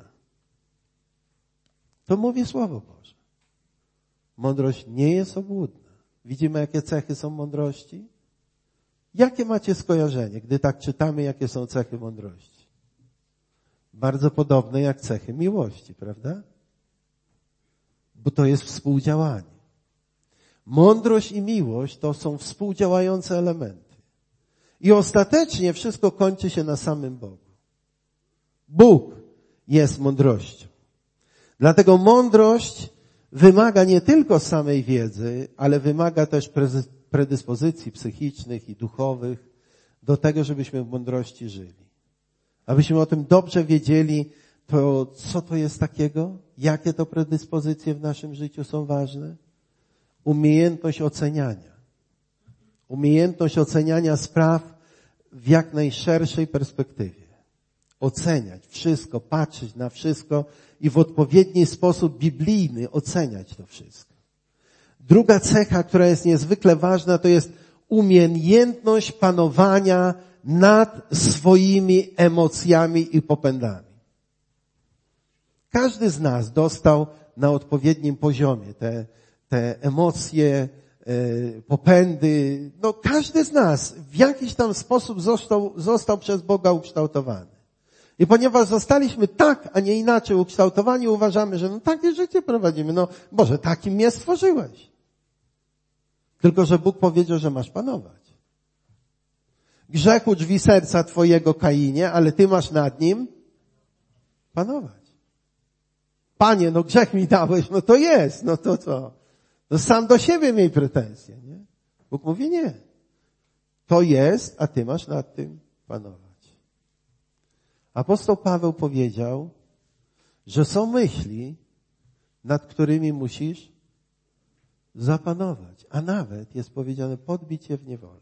To mówi Słowo Boże. Mądrość nie jest obłudna. Widzimy, jakie cechy są mądrości? Jakie macie skojarzenie, gdy tak czytamy, jakie są cechy mądrości? Bardzo podobne jak cechy miłości, prawda? Bo to jest współdziałanie. Mądrość i miłość to są współdziałające elementy. I ostatecznie wszystko kończy się na samym Bogu. Bóg jest mądrością. Dlatego mądrość wymaga nie tylko samej wiedzy, ale wymaga też predyspozycji psychicznych i duchowych do tego, żebyśmy w mądrości żyli. Abyśmy o tym dobrze wiedzieli, to co to jest takiego? Jakie to predyspozycje w naszym życiu są ważne? Umiejętność oceniania. Umiejętność oceniania spraw w jak najszerszej perspektywie. Oceniać wszystko, patrzeć na wszystko i w odpowiedni sposób biblijny oceniać to wszystko. Druga cecha, która jest niezwykle ważna, to jest umiejętność panowania nad swoimi emocjami i popędami. Każdy z nas dostał na odpowiednim poziomie te emocje, popędy. No każdy z nas w jakiś tam sposób został przez Boga ukształtowany. I ponieważ zostaliśmy tak, a nie inaczej ukształtowani, uważamy, że takie życie prowadzimy. No Boże, takim mnie stworzyłeś. Tylko że Bóg powiedział, że masz panować. Grzechu drzwi serca twojego, Kainie, ale ty masz nad nim panować. Panie, no grzech mi dałeś, no to jest, no to co? No sam do siebie miej pretensje, nie? Bóg mówi nie. To jest, a ty masz nad tym panować. Apostoł Paweł powiedział, że są myśli, nad którymi musisz zapanować. A nawet jest powiedziane podbić je w niewolę.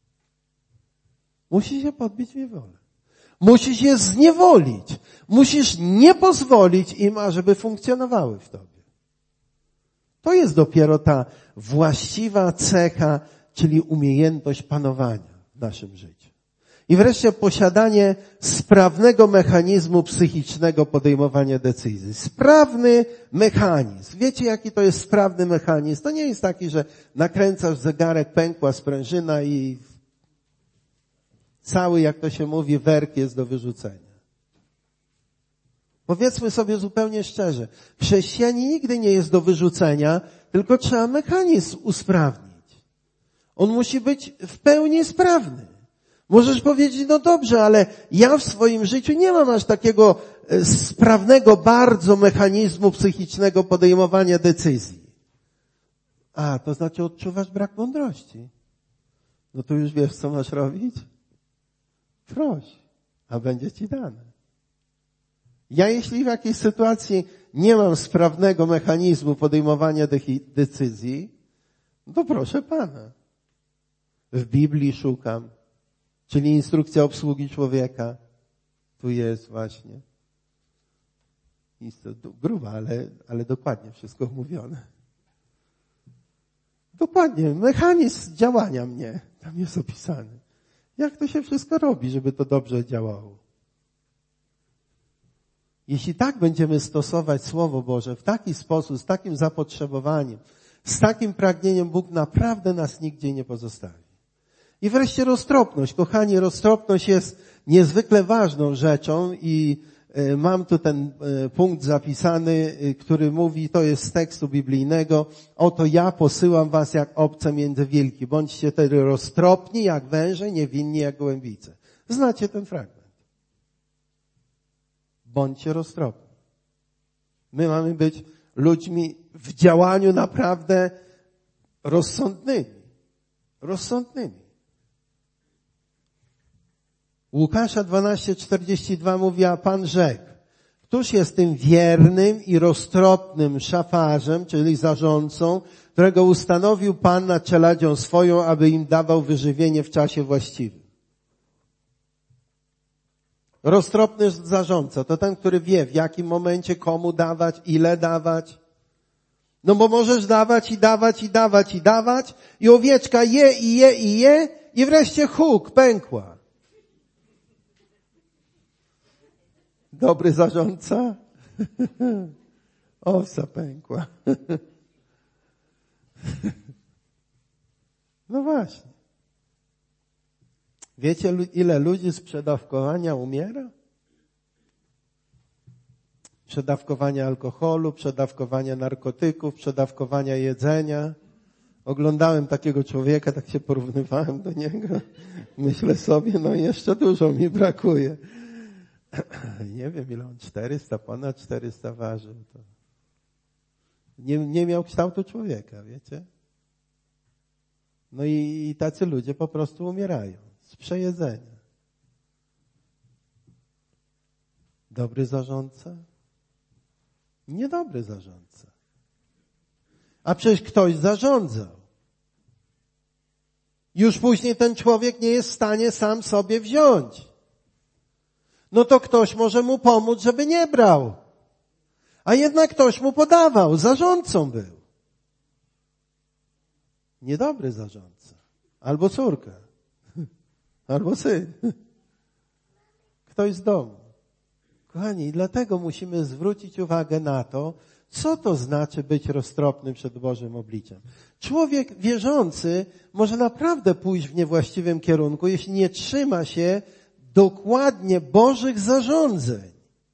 Musisz je podbić w niewolę. Musisz je zniewolić. Musisz nie pozwolić im, ażeby funkcjonowały w tobie. To jest dopiero ta właściwa cecha, czyli umiejętność panowania w naszym życiu. I wreszcie posiadanie sprawnego mechanizmu psychicznego podejmowania decyzji. Sprawny mechanizm. Wiecie, jaki to jest sprawny mechanizm? To nie jest taki, że nakręcasz zegarek, pękła sprężyna i cały, jak to się mówi, werk jest do wyrzucenia. Powiedzmy sobie zupełnie szczerze, chrześcijanin nigdy nie jest do wyrzucenia, tylko trzeba mechanizm usprawnić. On musi być w pełni sprawny. Możesz powiedzieć, no dobrze, ale ja w swoim życiu nie mam aż takiego sprawnego bardzo mechanizmu psychicznego podejmowania decyzji. A, to znaczy odczuwasz brak mądrości. No to już wiesz, co masz robić? Proś, a będzie ci dane. Ja jeśli w jakiejś sytuacji nie mam sprawnego mechanizmu podejmowania decyzji, to proszę Pana. W Biblii szukam, czyli instrukcja obsługi człowieka. Tu jest właśnie. Jest to gruba, ale dokładnie wszystko mówione. Dokładnie, mechanizm działania mnie tam jest opisany. Jak to się wszystko robi, żeby to dobrze działało? Jeśli tak będziemy stosować Słowo Boże w taki sposób, z takim zapotrzebowaniem, z takim pragnieniem, Bóg naprawdę nas nigdzie nie pozostawi. I wreszcie roztropność. Kochani, roztropność jest niezwykle ważną rzeczą i mam tu ten punkt zapisany, który mówi, to jest z tekstu biblijnego, oto ja posyłam was jak obce między wilki. Bądźcie tedy roztropni jak węże, niewinni jak gołębice. Znacie ten fragment. Bądźcie roztropni. My mamy być ludźmi w działaniu naprawdę rozsądnymi. Rozsądnymi. Łukasza 12:42 mówi, a Pan rzekł, Któż jest tym wiernym i roztropnym szafarzem, czyli zarządcą, którego ustanowił Pan nad czeladzią swoją, aby im dawał wyżywienie w czasie właściwym? Roztropny zarządca to ten, który wie, w jakim momencie komu dawać, ile dawać. No bo możesz dawać i dawać i dawać i dawać i owieczka je i je i je i wreszcie huk, pękła. Dobry zarządca? Owca pękła. No właśnie. Wiecie, ile ludzi z przedawkowania umiera? Przedawkowania alkoholu, przedawkowania narkotyków, przedawkowania jedzenia. Oglądałem takiego człowieka, tak się porównywałem do niego. Myślę sobie, no jeszcze dużo mi brakuje. Nie wiem, ile on 400, ponad 400 ważył. To nie miał kształtu człowieka, wiecie? No i tacy ludzie po prostu umierają z przejedzenia. Dobry zarządca? Niedobry zarządca. A przecież ktoś zarządzał. Już później ten człowiek nie jest w stanie sam sobie wziąć. No to ktoś może mu pomóc, żeby nie brał. A jednak ktoś mu podawał, zarządcą był. Niedobry zarządca. Albo córka. Albo syn. Ktoś z domu. Kochani, dlatego musimy zwrócić uwagę na to, co to znaczy być roztropnym przed Bożym obliczem. Człowiek wierzący może naprawdę pójść w niewłaściwym kierunku, jeśli nie trzyma się dokładnie Bożych zarządzeń.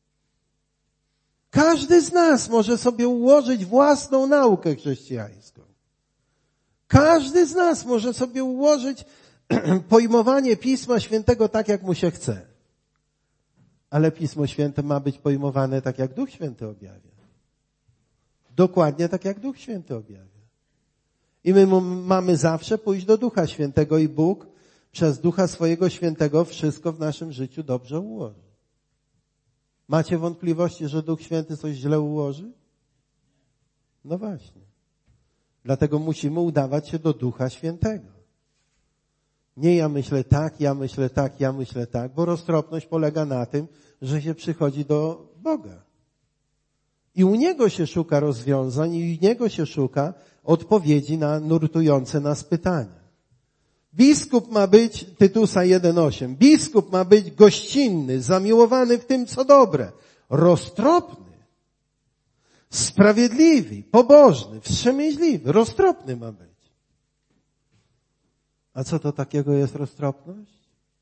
Każdy z nas może sobie ułożyć własną naukę chrześcijańską. Każdy z nas może sobie ułożyć pojmowanie Pisma Świętego tak, jak mu się chce. Ale Pismo Święte ma być pojmowane tak, jak Duch Święty objawia. Dokładnie tak, jak Duch Święty objawia. I my mamy zawsze pójść do Ducha Świętego i Bóg przez Ducha swojego Świętego wszystko w naszym życiu dobrze ułoży. Macie wątpliwości, że Duch Święty coś źle ułoży? No właśnie. Dlatego musimy udawać się do Ducha Świętego. Nie ja myślę tak, ja myślę tak, ja myślę tak, bo roztropność polega na tym, że się przychodzi do Boga. I u Niego się szuka rozwiązań i u Niego się szuka odpowiedzi na nurtujące nas pytania. Biskup ma być, Tytusa 1:8, biskup ma być gościnny, zamiłowany w tym, co dobre, roztropny, sprawiedliwy, pobożny, wstrzemięźliwy, roztropny ma być. A co to takiego jest roztropność?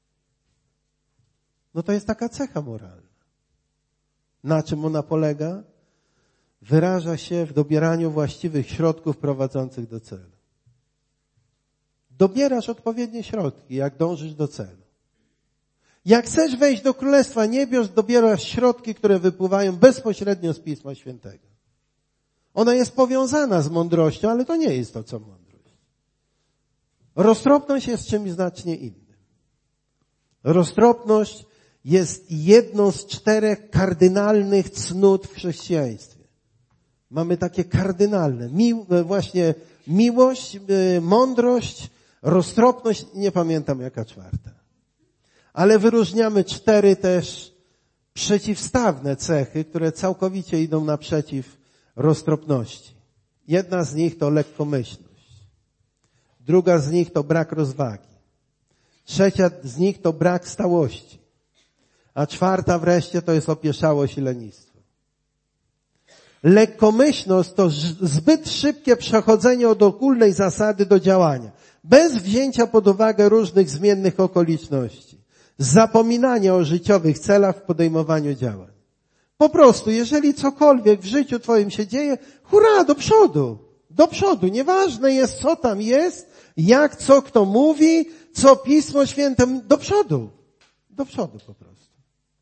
No to jest taka cecha moralna. Na czym ona polega? Wyraża się w dobieraniu właściwych środków prowadzących do celu. Dobierasz odpowiednie środki, jak dążysz do celu. Jak chcesz wejść do Królestwa Niebios, dobierasz środki, które wypływają bezpośrednio z Pisma Świętego. Ona jest powiązana z mądrością, ale to nie jest to, co mądrość. Roztropność jest czymś znacznie innym. Roztropność jest jedną z 4 kardynalnych cnót w chrześcijaństwie. Mamy takie kardynalne. Właśnie miłość, mądrość, roztropność, nie pamiętam jaka 4. Ale wyróżniamy 4 też przeciwstawne cechy, które całkowicie idą naprzeciw roztropności. Jedna z nich to lekkomyślność. Druga z nich to brak rozwagi. Trzecia z nich to brak stałości. A 4 wreszcie to jest opieszałość i lenistwo. Lekkomyślność to zbyt szybkie przechodzenie od ogólnej zasady do działania. Bez wzięcia pod uwagę różnych zmiennych okoliczności. Zapominanie o życiowych celach w podejmowaniu działań. Po prostu, jeżeli cokolwiek w życiu twoim się dzieje, hurra, do przodu. Do przodu. Nieważne jest, co tam jest, jak co kto mówi, co Pismo Święte, do przodu. Do przodu po prostu.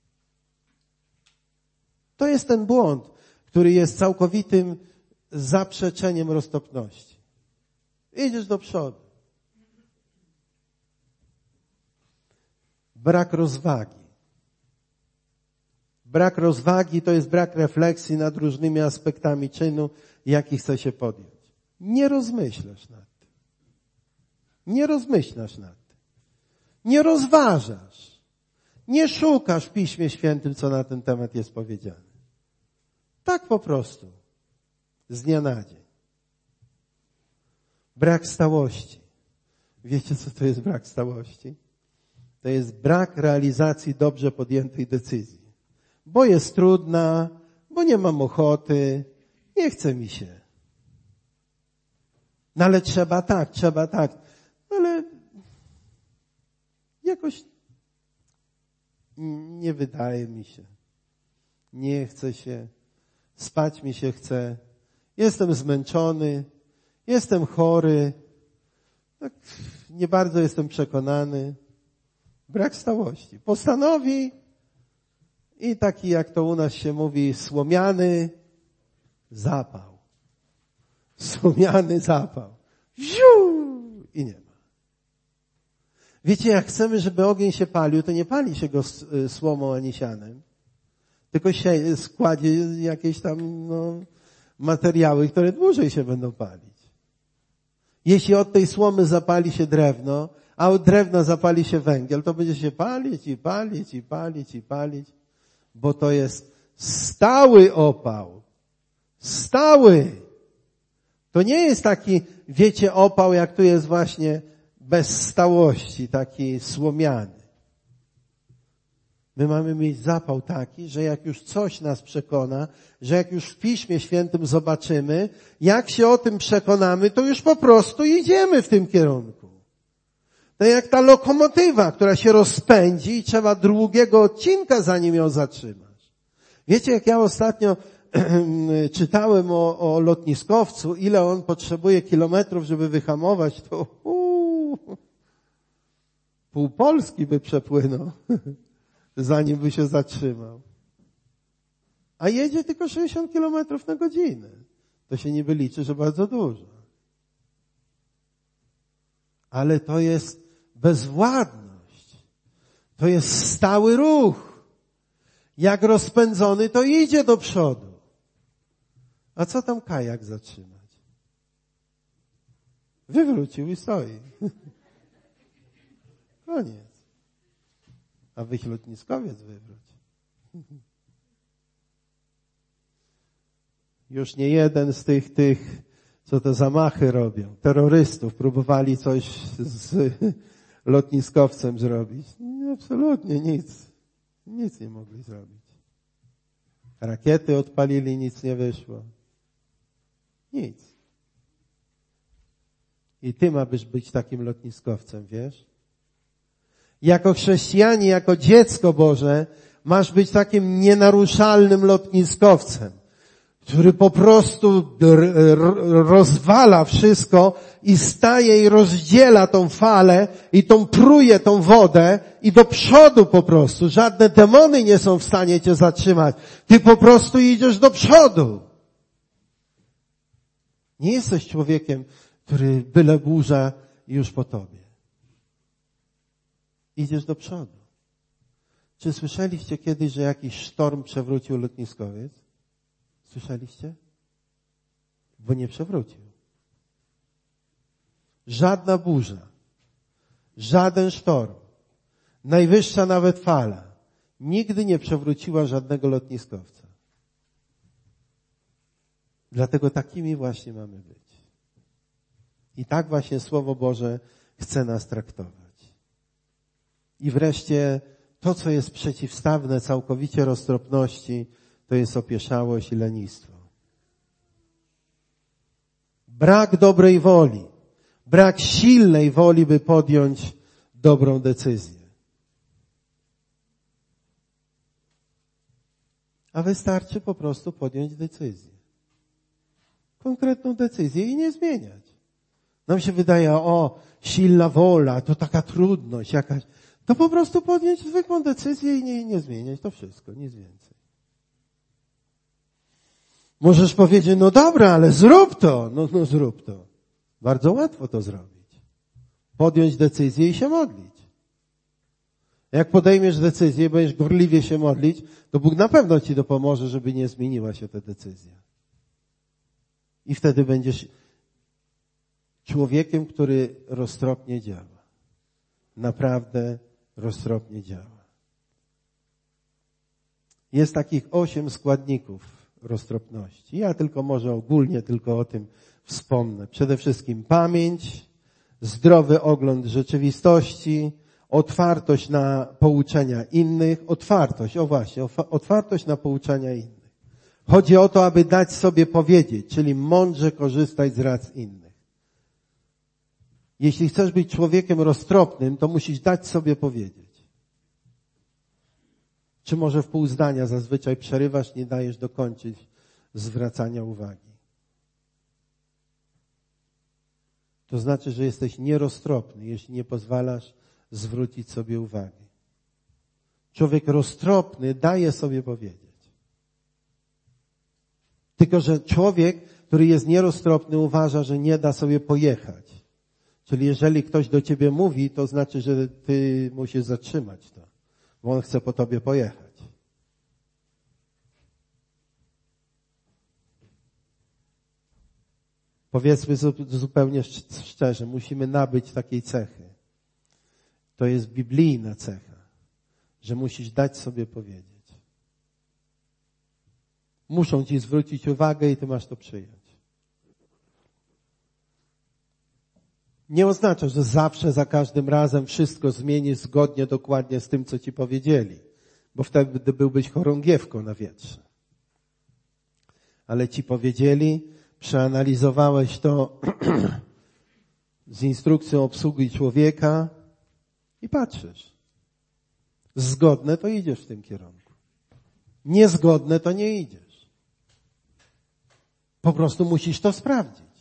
To jest ten błąd, który jest całkowitym zaprzeczeniem roztropności. Idziesz do przodu. Brak rozwagi. Brak rozwagi to jest brak refleksji nad różnymi aspektami czynu, jaki chce się podjąć. Nie rozmyślasz nad tym. Nie rozmyślasz nad tym. Nie rozważasz. Nie szukasz w Piśmie Świętym, co na ten temat jest powiedziane. Tak po prostu. Z dnia na dzień. Brak stałości. Wiecie, co to jest brak stałości? To jest brak realizacji dobrze podjętej decyzji. Bo jest trudna, bo nie mam ochoty, nie chce mi się. No ale trzeba tak. No ale jakoś nie wydaje mi się. Nie chce się. Spać mi się chce. Jestem zmęczony. Jestem chory. Tak, nie bardzo jestem przekonany. Brak stałości. Postanowi i taki, jak to u nas się mówi, słomiany zapał. Słomiany zapał. Ziu! I nie ma. Wiecie, jak chcemy, żeby ogień się palił, to nie pali się go słomą ani sianem, tylko się składzie jakieś tam materiały, które dłużej się będą palić. Jeśli od tej słomy zapali się drewno, a od drewna zapali się węgiel, to będzie się palić, bo to jest stały opał. Stały. To nie jest taki, wiecie, opał, jak tu jest właśnie bez stałości, taki słomiany. My mamy mieć zapał taki, że jak już coś nas przekona, że jak już w Piśmie Świętym zobaczymy, jak się o tym przekonamy, to już po prostu idziemy w tym kierunku. To jak ta lokomotywa, która się rozpędzi i trzeba długiego odcinka, zanim ją zatrzymasz. Wiecie, jak ja ostatnio czytałem o lotniskowcu, ile on potrzebuje kilometrów, żeby wyhamować, to pół Polski by przepłynął, zanim by się zatrzymał. A jedzie tylko 60 kilometrów na godzinę. To się niby liczy, że bardzo dużo. Ale to jest bezwładność. To jest stały ruch. Jak rozpędzony, to idzie do przodu. A co tam kajak zatrzymać? Wywrócił i stoi. Koniec. A weź lotniskowiec wywróć. Już nie jeden z tych, co te zamachy robią, terrorystów, próbowali coś z lotniskowcem zrobić. Nie, absolutnie nic. Nic nie mogli zrobić. Rakiety odpalili, nic nie wyszło. Nic. I ty ma być takim lotniskowcem, wiesz? Jako chrześcijanie, jako dziecko Boże, masz być takim nienaruszalnym lotniskowcem, który po prostu rozwala wszystko i staje i rozdziela tą falę i pruje tą wodę i do przodu po prostu. Żadne demony nie są w stanie cię zatrzymać. Ty po prostu idziesz do przodu. Nie jesteś człowiekiem, który byle burza już po tobie. Idziesz do przodu. Czy słyszeliście kiedyś, że jakiś sztorm przewrócił lotniskowiec? Słyszeliście? Bo nie przewrócił. Żadna burza, żaden sztorm, najwyższa nawet fala nigdy nie przewróciła żadnego lotniskowca. Dlatego takimi właśnie mamy być. I tak właśnie Słowo Boże chce nas traktować. I wreszcie to, co jest przeciwstawne całkowicie roztropności, to jest opieszałość i lenistwo. Brak dobrej woli, brak silnej woli, by podjąć dobrą decyzję. A wystarczy po prostu podjąć decyzję. Konkretną decyzję i nie zmieniać. Nam się wydaje, silna wola, to taka trudność jakaś. To po prostu podjąć zwykłą decyzję i nie zmieniać. To wszystko, nic więcej. Możesz powiedzieć, no dobra, ale zrób to. No zrób to. Bardzo łatwo to zrobić. Podjąć decyzję i się modlić. Jak podejmiesz decyzję, będziesz gorliwie się modlić, to Bóg na pewno ci dopomoże, żeby nie zmieniła się ta decyzja. I wtedy będziesz człowiekiem, który roztropnie działa. Naprawdę roztropnie działa. Jest takich 8 składników roztropności. Ja tylko może ogólnie tylko o tym wspomnę. Przede wszystkim pamięć, zdrowy ogląd rzeczywistości, otwartość na pouczenia innych, otwartość na pouczenia innych. Chodzi o to, aby dać sobie powiedzieć, czyli mądrze korzystać z rad innych. Jeśli chcesz być człowiekiem roztropnym, to musisz dać sobie powiedzieć. Czy może w pół zdania zazwyczaj przerywasz, nie dajesz dokończyć zwracania uwagi. To znaczy, że jesteś nieroztropny, jeśli nie pozwalasz zwrócić sobie uwagi. Człowiek roztropny daje sobie powiedzieć. Tylko że człowiek, który jest nieroztropny, uważa, że nie da sobie pojechać. Czyli jeżeli ktoś do ciebie mówi, to znaczy, że ty musisz zatrzymać to, bo on chce po tobie pojechać. Powiedzmy zupełnie szczerze, musimy nabyć takiej cechy. To jest biblijna cecha, że musisz dać sobie powiedzieć. Muszą ci zwrócić uwagę i ty masz to przyjąć. Nie oznacza, że zawsze, za każdym razem wszystko zmienisz zgodnie, dokładnie z tym, co ci powiedzieli, bo wtedy byłbyś chorągiewką na wietrze. Ale ci powiedzieli, przeanalizowałeś to z instrukcją obsługi człowieka i patrzysz. Zgodne to idziesz w tym kierunku. Niezgodne to nie idziesz. Po prostu musisz to sprawdzić.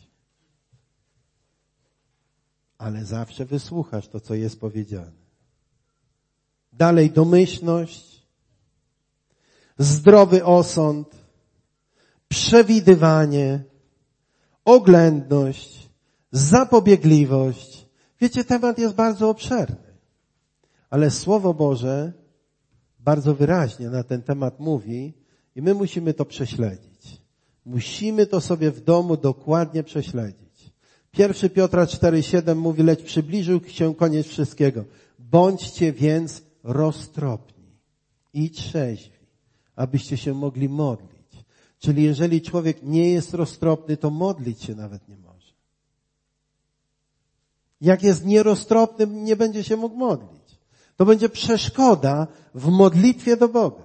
Ale zawsze wysłuchasz to, co jest powiedziane. Dalej domyślność, zdrowy osąd, przewidywanie, oględność, zapobiegliwość. Wiecie, temat jest bardzo obszerny. Ale Słowo Boże bardzo wyraźnie na ten temat mówi i my musimy to prześledzić. Musimy to sobie w domu dokładnie prześledzić. 1 Piotra 4,7 mówi, lecz przybliżył się koniec wszystkiego. Bądźcie więc roztropni i trzeźwi, abyście się mogli modlić. Czyli jeżeli człowiek nie jest roztropny, to modlić się nawet nie może. Jak jest nieroztropny, nie będzie się mógł modlić. To będzie przeszkoda w modlitwie do Boga.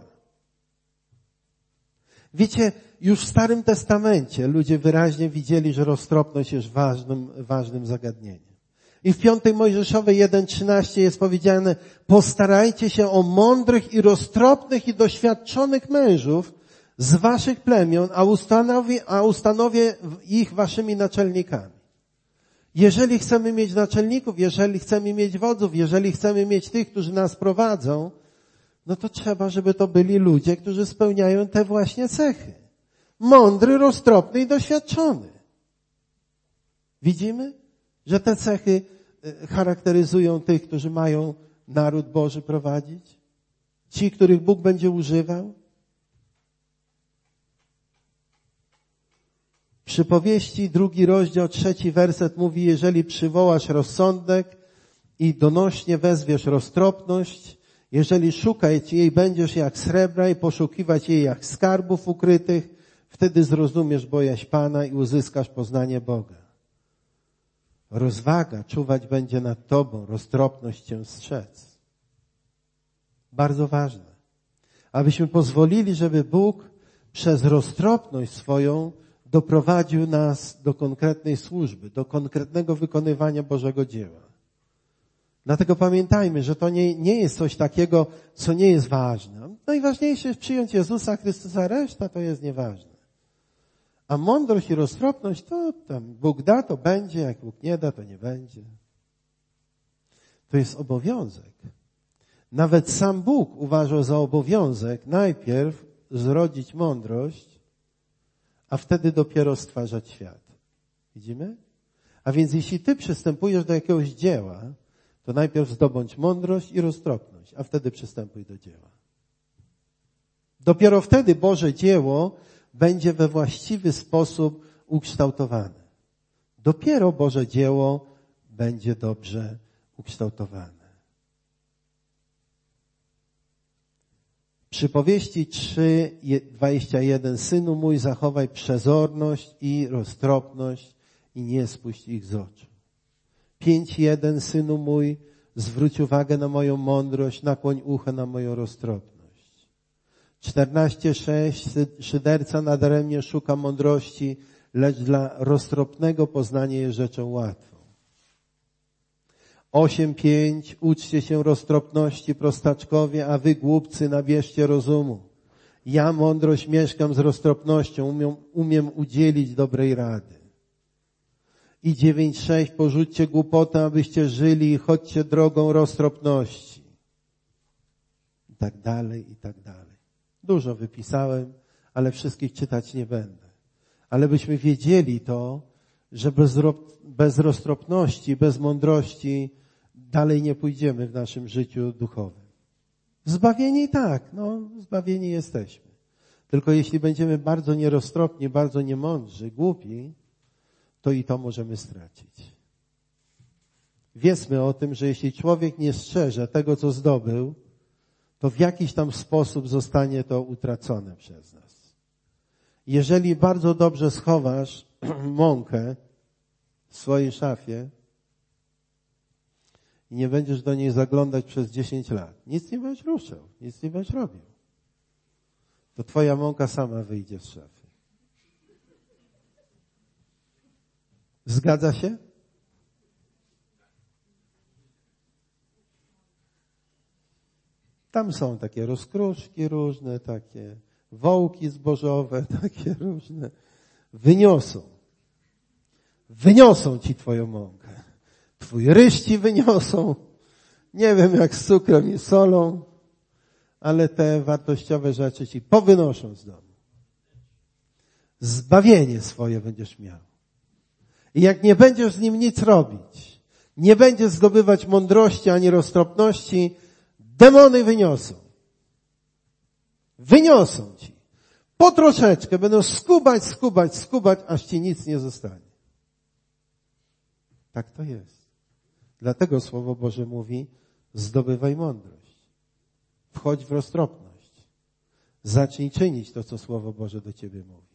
Wiecie, już w Starym Testamencie ludzie wyraźnie widzieli, że roztropność jest ważnym zagadnieniem. I w 5 Mojżeszowej 1:13 jest powiedziane, postarajcie się o mądrych i roztropnych i doświadczonych mężów z waszych plemion, a ustanowię ich waszymi naczelnikami. Jeżeli chcemy mieć naczelników, jeżeli chcemy mieć wodzów, jeżeli chcemy mieć tych, którzy nas prowadzą, no to trzeba, żeby to byli ludzie, którzy spełniają te właśnie cechy. Mądry, roztropny i doświadczony. Widzimy, że te cechy charakteryzują tych, którzy mają naród Boży prowadzić? Ci, których Bóg będzie używał? Przypowieści, 2 rozdział, 3 werset mówi, jeżeli przywołasz rozsądek i donośnie wezwiesz roztropność, jeżeli szukać jej będziesz jak srebra i poszukiwać jej jak skarbów ukrytych, wtedy zrozumiesz bojaźń Pana i uzyskasz poznanie Boga. Rozwaga czuwać będzie nad tobą, roztropność cię strzec. Bardzo ważne. Abyśmy pozwolili, żeby Bóg przez roztropność swoją doprowadził nas do konkretnej służby, do konkretnego wykonywania Bożego dzieła. Dlatego pamiętajmy, że to nie jest coś takiego, co nie jest ważne. Najważniejsze jest przyjąć Jezusa Chrystusa, reszta to jest nieważne. A mądrość i roztropność to tam Bóg da, to będzie, jak Bóg nie da, to nie będzie. To jest obowiązek. Nawet sam Bóg uważał za obowiązek najpierw zrodzić mądrość, a wtedy dopiero stwarzać świat. Widzimy? A więc jeśli ty przystępujesz do jakiegoś dzieła, to najpierw zdobądź mądrość i roztropność, a wtedy przystępuj do dzieła. Dopiero wtedy Boże dzieło będzie we właściwy sposób ukształtowane. Dopiero Boże dzieło będzie dobrze ukształtowane. Przypowieści 3:21. Synu mój, zachowaj przezorność i roztropność i nie spuść ich z oczu. 5:1. Synu mój, zwróć uwagę na moją mądrość, nakłoń ucho na moją roztropność. 14:6. Szyderca nadaremnie szuka mądrości, lecz dla roztropnego poznanie jest rzeczą łatwą. 8:5. Uczcie się roztropności, prostaczkowie, a wy głupcy nabierzcie rozumu. Ja mądrość mieszkam z roztropnością, umiem udzielić dobrej rady. I 9:6. Porzućcie głupotę, abyście żyli i chodźcie drogą roztropności. I tak dalej, i tak dalej. Dużo wypisałem, ale wszystkich czytać nie będę. Ale byśmy wiedzieli to, że bez roztropności, bez mądrości dalej nie pójdziemy w naszym życiu duchowym. Zbawieni tak, zbawieni jesteśmy. Tylko jeśli będziemy bardzo nieroztropni, bardzo niemądrzy, głupi, to i to możemy stracić. Wiedzmy o tym, że jeśli człowiek nie strzeże tego, co zdobył, to w jakiś tam sposób zostanie to utracone przez nas. Jeżeli bardzo dobrze schowasz mąkę w swojej szafie i nie będziesz do niej zaglądać przez 10 lat, nic nie będziesz ruszał, nic nie będziesz robił, to twoja mąka sama wyjdzie z szafy. Zgadza się? Tam są takie rozkruszki różne, takie wołki zbożowe, takie różne. Wyniosą ci twoją mąkę. Twój ryż ci wyniosą. Nie wiem jak z cukrem i solą, ale te wartościowe rzeczy ci powynoszą z domu. Zbawienie swoje będziesz miał. I jak nie będziesz z nim nic robić, nie będziesz zdobywać mądrości ani roztropności, demony wyniosą. Wyniosą ci. Po troszeczkę będą skubać, aż ci nic nie zostanie. Tak to jest. Dlatego Słowo Boże mówi, zdobywaj mądrość. Wchodź w roztropność. Zacznij czynić to, co Słowo Boże do ciebie mówi.